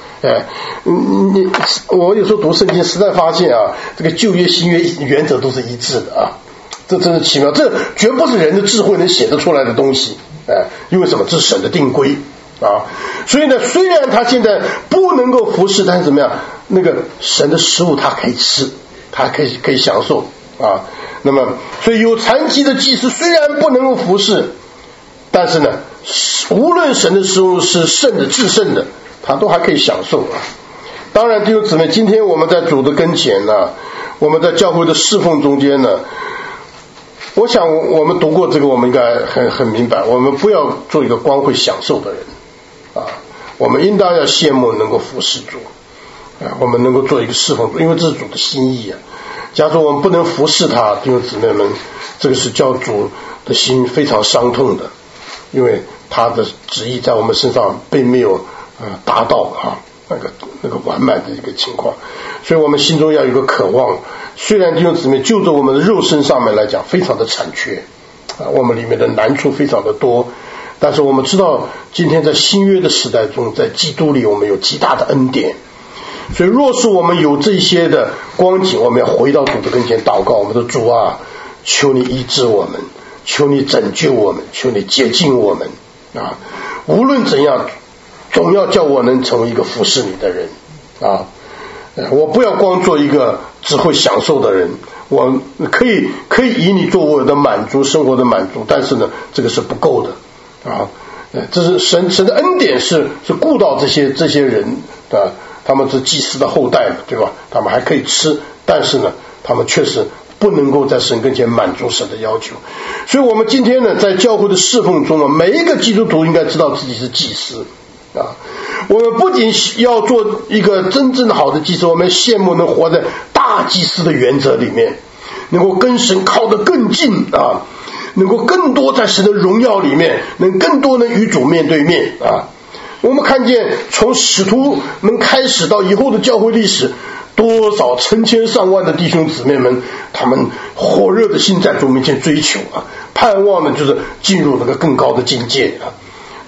我有时候读圣经实在发现啊，这个旧约新约原则都是一致的啊，这真是奇妙，这绝不是人的智慧能写得出来的东西，因为什么？这是神的定规啊。所以呢，虽然他现在不能够服侍，但是怎么样？那个神的食物他可以吃，他可以享受啊。那么，所以有残疾的祭司虽然不能够服侍，但是呢，无论神的食物是圣的至圣的，他都还可以享受啊。当然弟兄姊妹，今天我们在主的跟前呢，我们在教会的侍奉中间呢，我想我们读过这个，我们应该很明白，我们不要做一个光会享受的人啊，我们应当要羡慕能够服侍主啊，我们能够做一个侍奉主，因为这是主的心意啊。假如我们不能服侍他，弟兄姊妹们，这个是叫主的心非常伤痛的，因为他的旨意在我们身上并没有达到啊那个完满的一个情况，所以我们心中要有一个渴望。虽然弟兄姊妹就着我们的肉身上面来讲非常的残缺啊，我们里面的难处非常的多，但是我们知道今天在新约的时代中，在基督里我们有极大的恩典。所以若是我们有这些的光景，我们要回到主的跟前祷告，我们的主啊，求你医治我们，求你拯救我们，求你洁净我们啊！无论怎样，总要叫我能成为一个服侍你的人啊！我不要光做一个只会享受的人，我可以以你做我的满足，生活的满足，但是呢，这个是不够的啊！这是神的恩典是顾到这些人的，他们是祭司的后代嘛，对吧？他们还可以吃，但是呢，他们确实不能够在神跟前满足神的要求。所以我们今天呢，在教会的侍奉中每一个基督徒应该知道自己是祭司啊。我们不仅要做一个真正好的祭司，我们羡慕能活在大祭司的原则里面，能够跟神靠得更近啊，能够更多在神的荣耀里面，更多能与主面对面啊。我们看见从使徒们开始到以后的教会历史，多少成千上万的弟兄姊妹们，他们火热的心在主面前追求啊，盼望的就是进入那个更高的境界啊。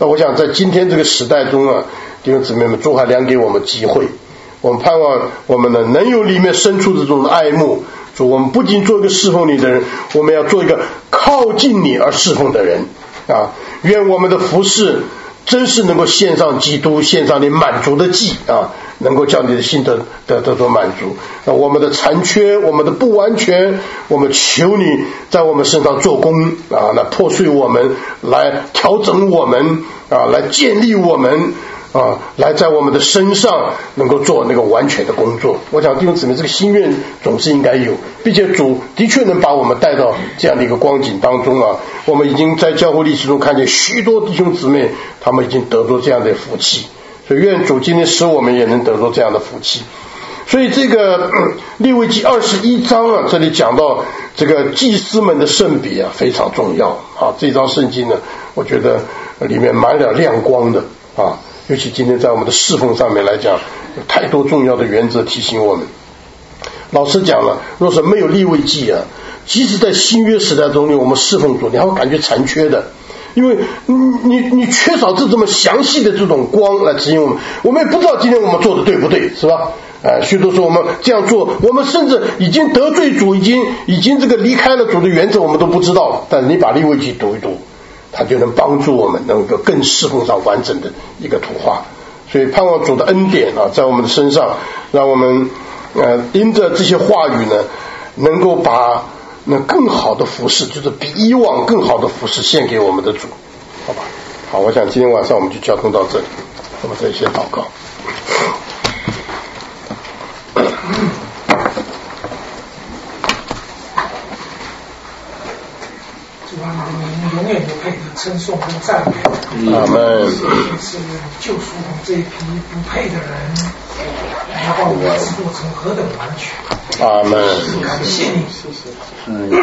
那我想在今天这个时代中啊，弟兄姊妹们，主还量给我们机会，我们盼望我们呢能有里面生出这种爱慕。主，我们不仅做一个侍奉你的人，我们要做一个靠近你而侍奉的人啊！愿我们的服事真是能够献上基督，献上你满足的祭啊，能够叫你的心得到满足。那我们的残缺，我们的不完全，我们求你在我们身上做工啊，来破碎我们，来调整我们啊，来建立我们啊，来在我们的身上能够做那个完全的工作。我想弟兄姊妹，这个心愿总是应该有，并且主的确能把我们带到这样的一个光景当中啊。我们已经在教会历史中看见许多弟兄姊妹，他们已经得着这样的福气，所以愿主今天使我们也能得着这样的福气。所以这个利未记21章啊，这里讲到这个祭司们的圣别啊，非常重要啊。这章圣经呢，我觉得里面满了亮光的啊。尤其今天在我们的侍奉上面来讲，有太多重要的原则提醒我们。老师讲了，若是没有利未记啊，即使在新约时代中我们侍奉主，你还会感觉残缺的，因为你缺少这么详细的这种光来指引我们，我们也不知道今天我们做的对不对，是吧？许多时候我们这样做，我们甚至已经得罪主，已经这个离开了主的原则，我们都不知道。但是你把利未记读一读，它就能帮助我们能够更侍奉上完整的一个图画。所以盼望主的恩典啊，在我们的身上，让我们因着这些话语呢，能够把那更好的服事，就是比以往更好的服事献给我们的主，好吧？好，我想今天晚上我们就交通到这里，我们再先祷告。 永远都配得称颂跟赞美。 阿们。 是救赎我们这一批不配的人，然后我们制作成何等完全。 阿们。 感谢你。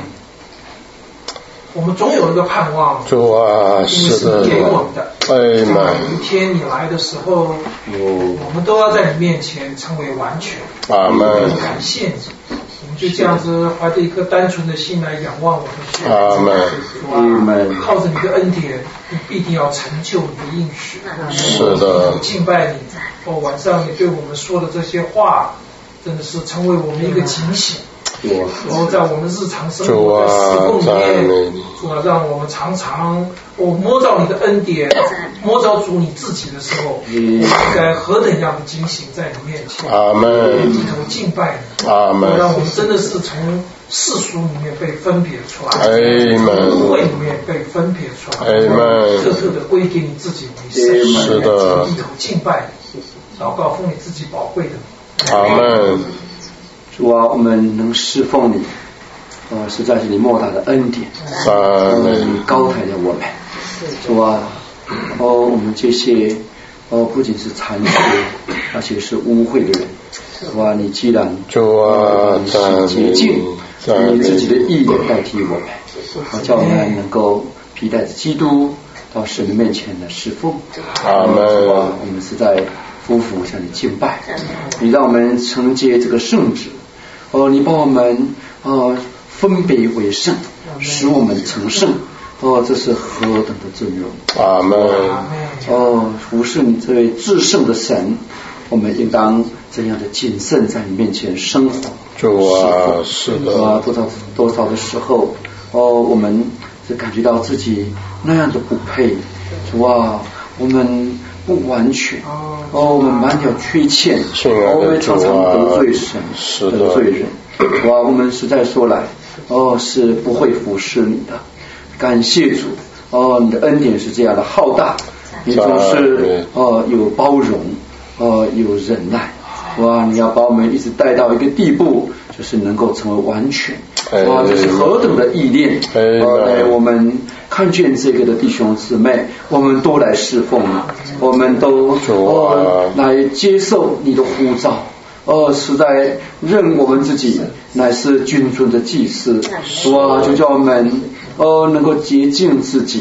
我们总有一个盼望， 主啊，是的， 给我们的。 哎妈！ 有一天你来的时候，我们都要在你面前成为完全。 阿们。 感谢你。我们就这样子怀着一颗单纯的心来仰望我们的主。 阿们。 靠着你的恩典，你必定要成就你的应许。 是的。 敬拜你。晚上你对我们说的这些话，真的是成为我们一个警醒。然后在我们日常生活的侍奉里面，主啊，让我们常常摸着你的恩典，摸着主你自己的时候，我们应该何等样的警醒在你面前， 阿们， 低头敬拜你， 阿们， 让我们真的是从世俗里面被分别出来， 从污秽里面被分别出来，特特的归给你自己为圣， 是的， 低头敬拜你，祷告奉你自己宝贵的， 阿们。 主啊，我们能侍奉你，实在是你莫大的恩典，你高抬了我们。主啊，我们这些不仅是残缺，而且是污秽的人。主啊，你既然你是洁净，你自己的义也代替我们，叫我们能够披戴着基督到神的面前来侍奉。 阿们。 主啊，我们是在夫妇向你敬拜，你让我们承接这个圣旨。你把我们分别为圣，使我们成圣。这是何等的尊荣！ 阿们。 服侍你这位至圣的神，我们应当这样的谨慎在你面前生活。 主啊，是的。 多少的时候，我们就感觉到自己那样的不配。主啊，我们不完全，我们满了缺陷，我们常常得罪神，得罪人。我们实在说来，是不会服侍你的。感谢主，你的恩典是这样的浩大，你总是有包容，有忍耐。你要把我们一直带到一个地步，就是能够成为完全。这是何等的意念！我们看见这个的弟兄姊妹，我们都来侍奉你，我们都来接受你的呼召。实在认我们自己乃是君尊的祭司。就叫我们能够洁净自己，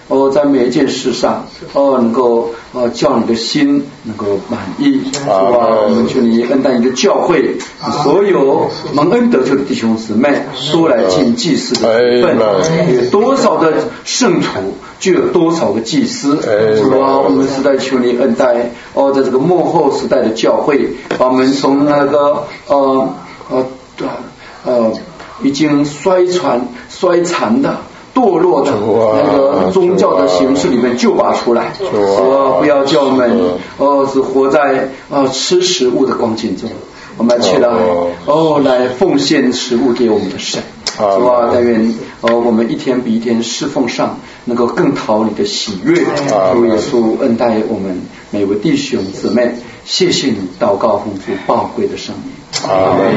在每一件事上能够叫你的心能够满意，是吧？我们求你恩待你的教会，所有蒙恩得救的弟兄姊妹都来尽祭司的本分，有多少的圣徒就有多少个祭司，是吧？我们实在求你恩待在这个末后时代的教会，把我们从那个已经衰残的堕落的那个宗教的形式里面救拔出来，不要叫我们是活在吃食物的光景中，我们起来来奉献食物给我们的神，是吧？但愿我们一天比一天侍奉上能够更讨你的喜悦，主耶稣恩待我们每位弟兄姊妹，谢谢你，祷告奉主宝贵的圣名，阿们。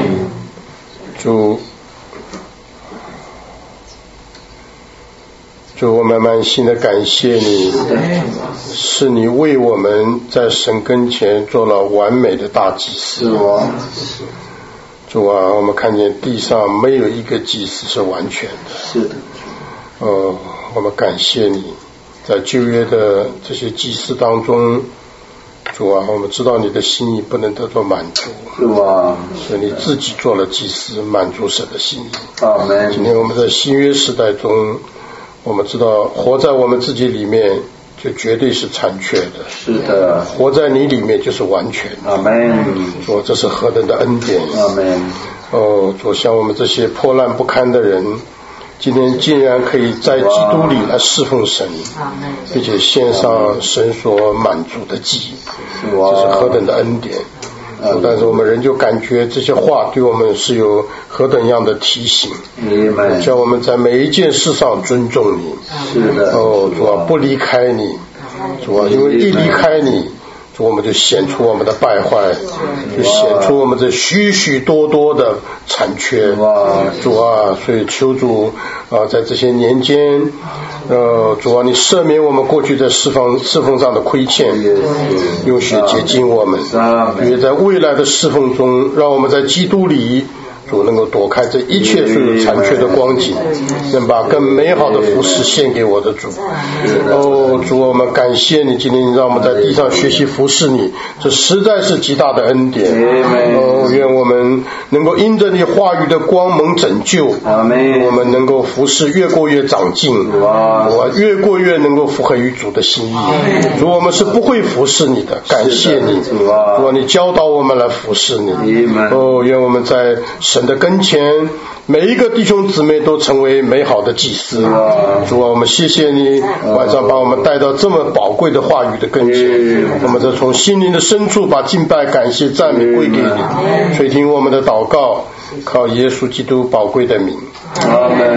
主，我们满心的感谢你，是你为我们在神跟前做了完美的大祭司。主啊，我们看见地上没有一个祭司是完全的。 是的。 我们感谢你，在旧约的这些祭司当中，主啊，我们知道你的心意不能得到满足， 是吧？ 所以你自己做了祭司，满足神的心意。 阿们。 今天我们在新约时代中，我们知道活在我们自己里面就绝对是残缺的， 是的， 活在你里面就是完全的。 阿们。 主，这是何等的恩典！ 阿们。 主，像我们这些破烂不堪的人，今天竟然可以在基督里来侍奉神，并且献上神所满足的祭，这是何等的恩典！但是我们仍旧感觉这些话对我们是有何等样的提醒，叫我们在每一件事上尊重你。 是的。 主啊，不离开你，主啊，因为一离开你，主，我们就显出我们的败坏，就显出我们这许许多多的残缺。主啊，所以求主在这些年间，主啊，你赦免我们过去在侍奉上的亏欠，用血洁净我们，也在未来的侍奉中，让我们在基督里，主能够躲开这一切所有残缺的光景，能把更美好的服事献给我的主。主，我们感谢你，今天让我们在地上学习服事你，这实在是极大的恩典。愿我们能够因着你话语的光蒙拯救，我们能够服事越过越长进，越过越能够符合于主的心意。主，我们是不会服事你的，感谢你，主，你教导我们来服事你。愿我们在神的跟前，每一个弟兄姊妹都成为美好的祭司。主啊，我们谢谢你晚上把我们带到这么宝贵的话语的跟前，我们再从心灵的深处把敬拜感谢赞美归给你，垂听我们的祷告，靠耶稣基督宝贵的名。阿们。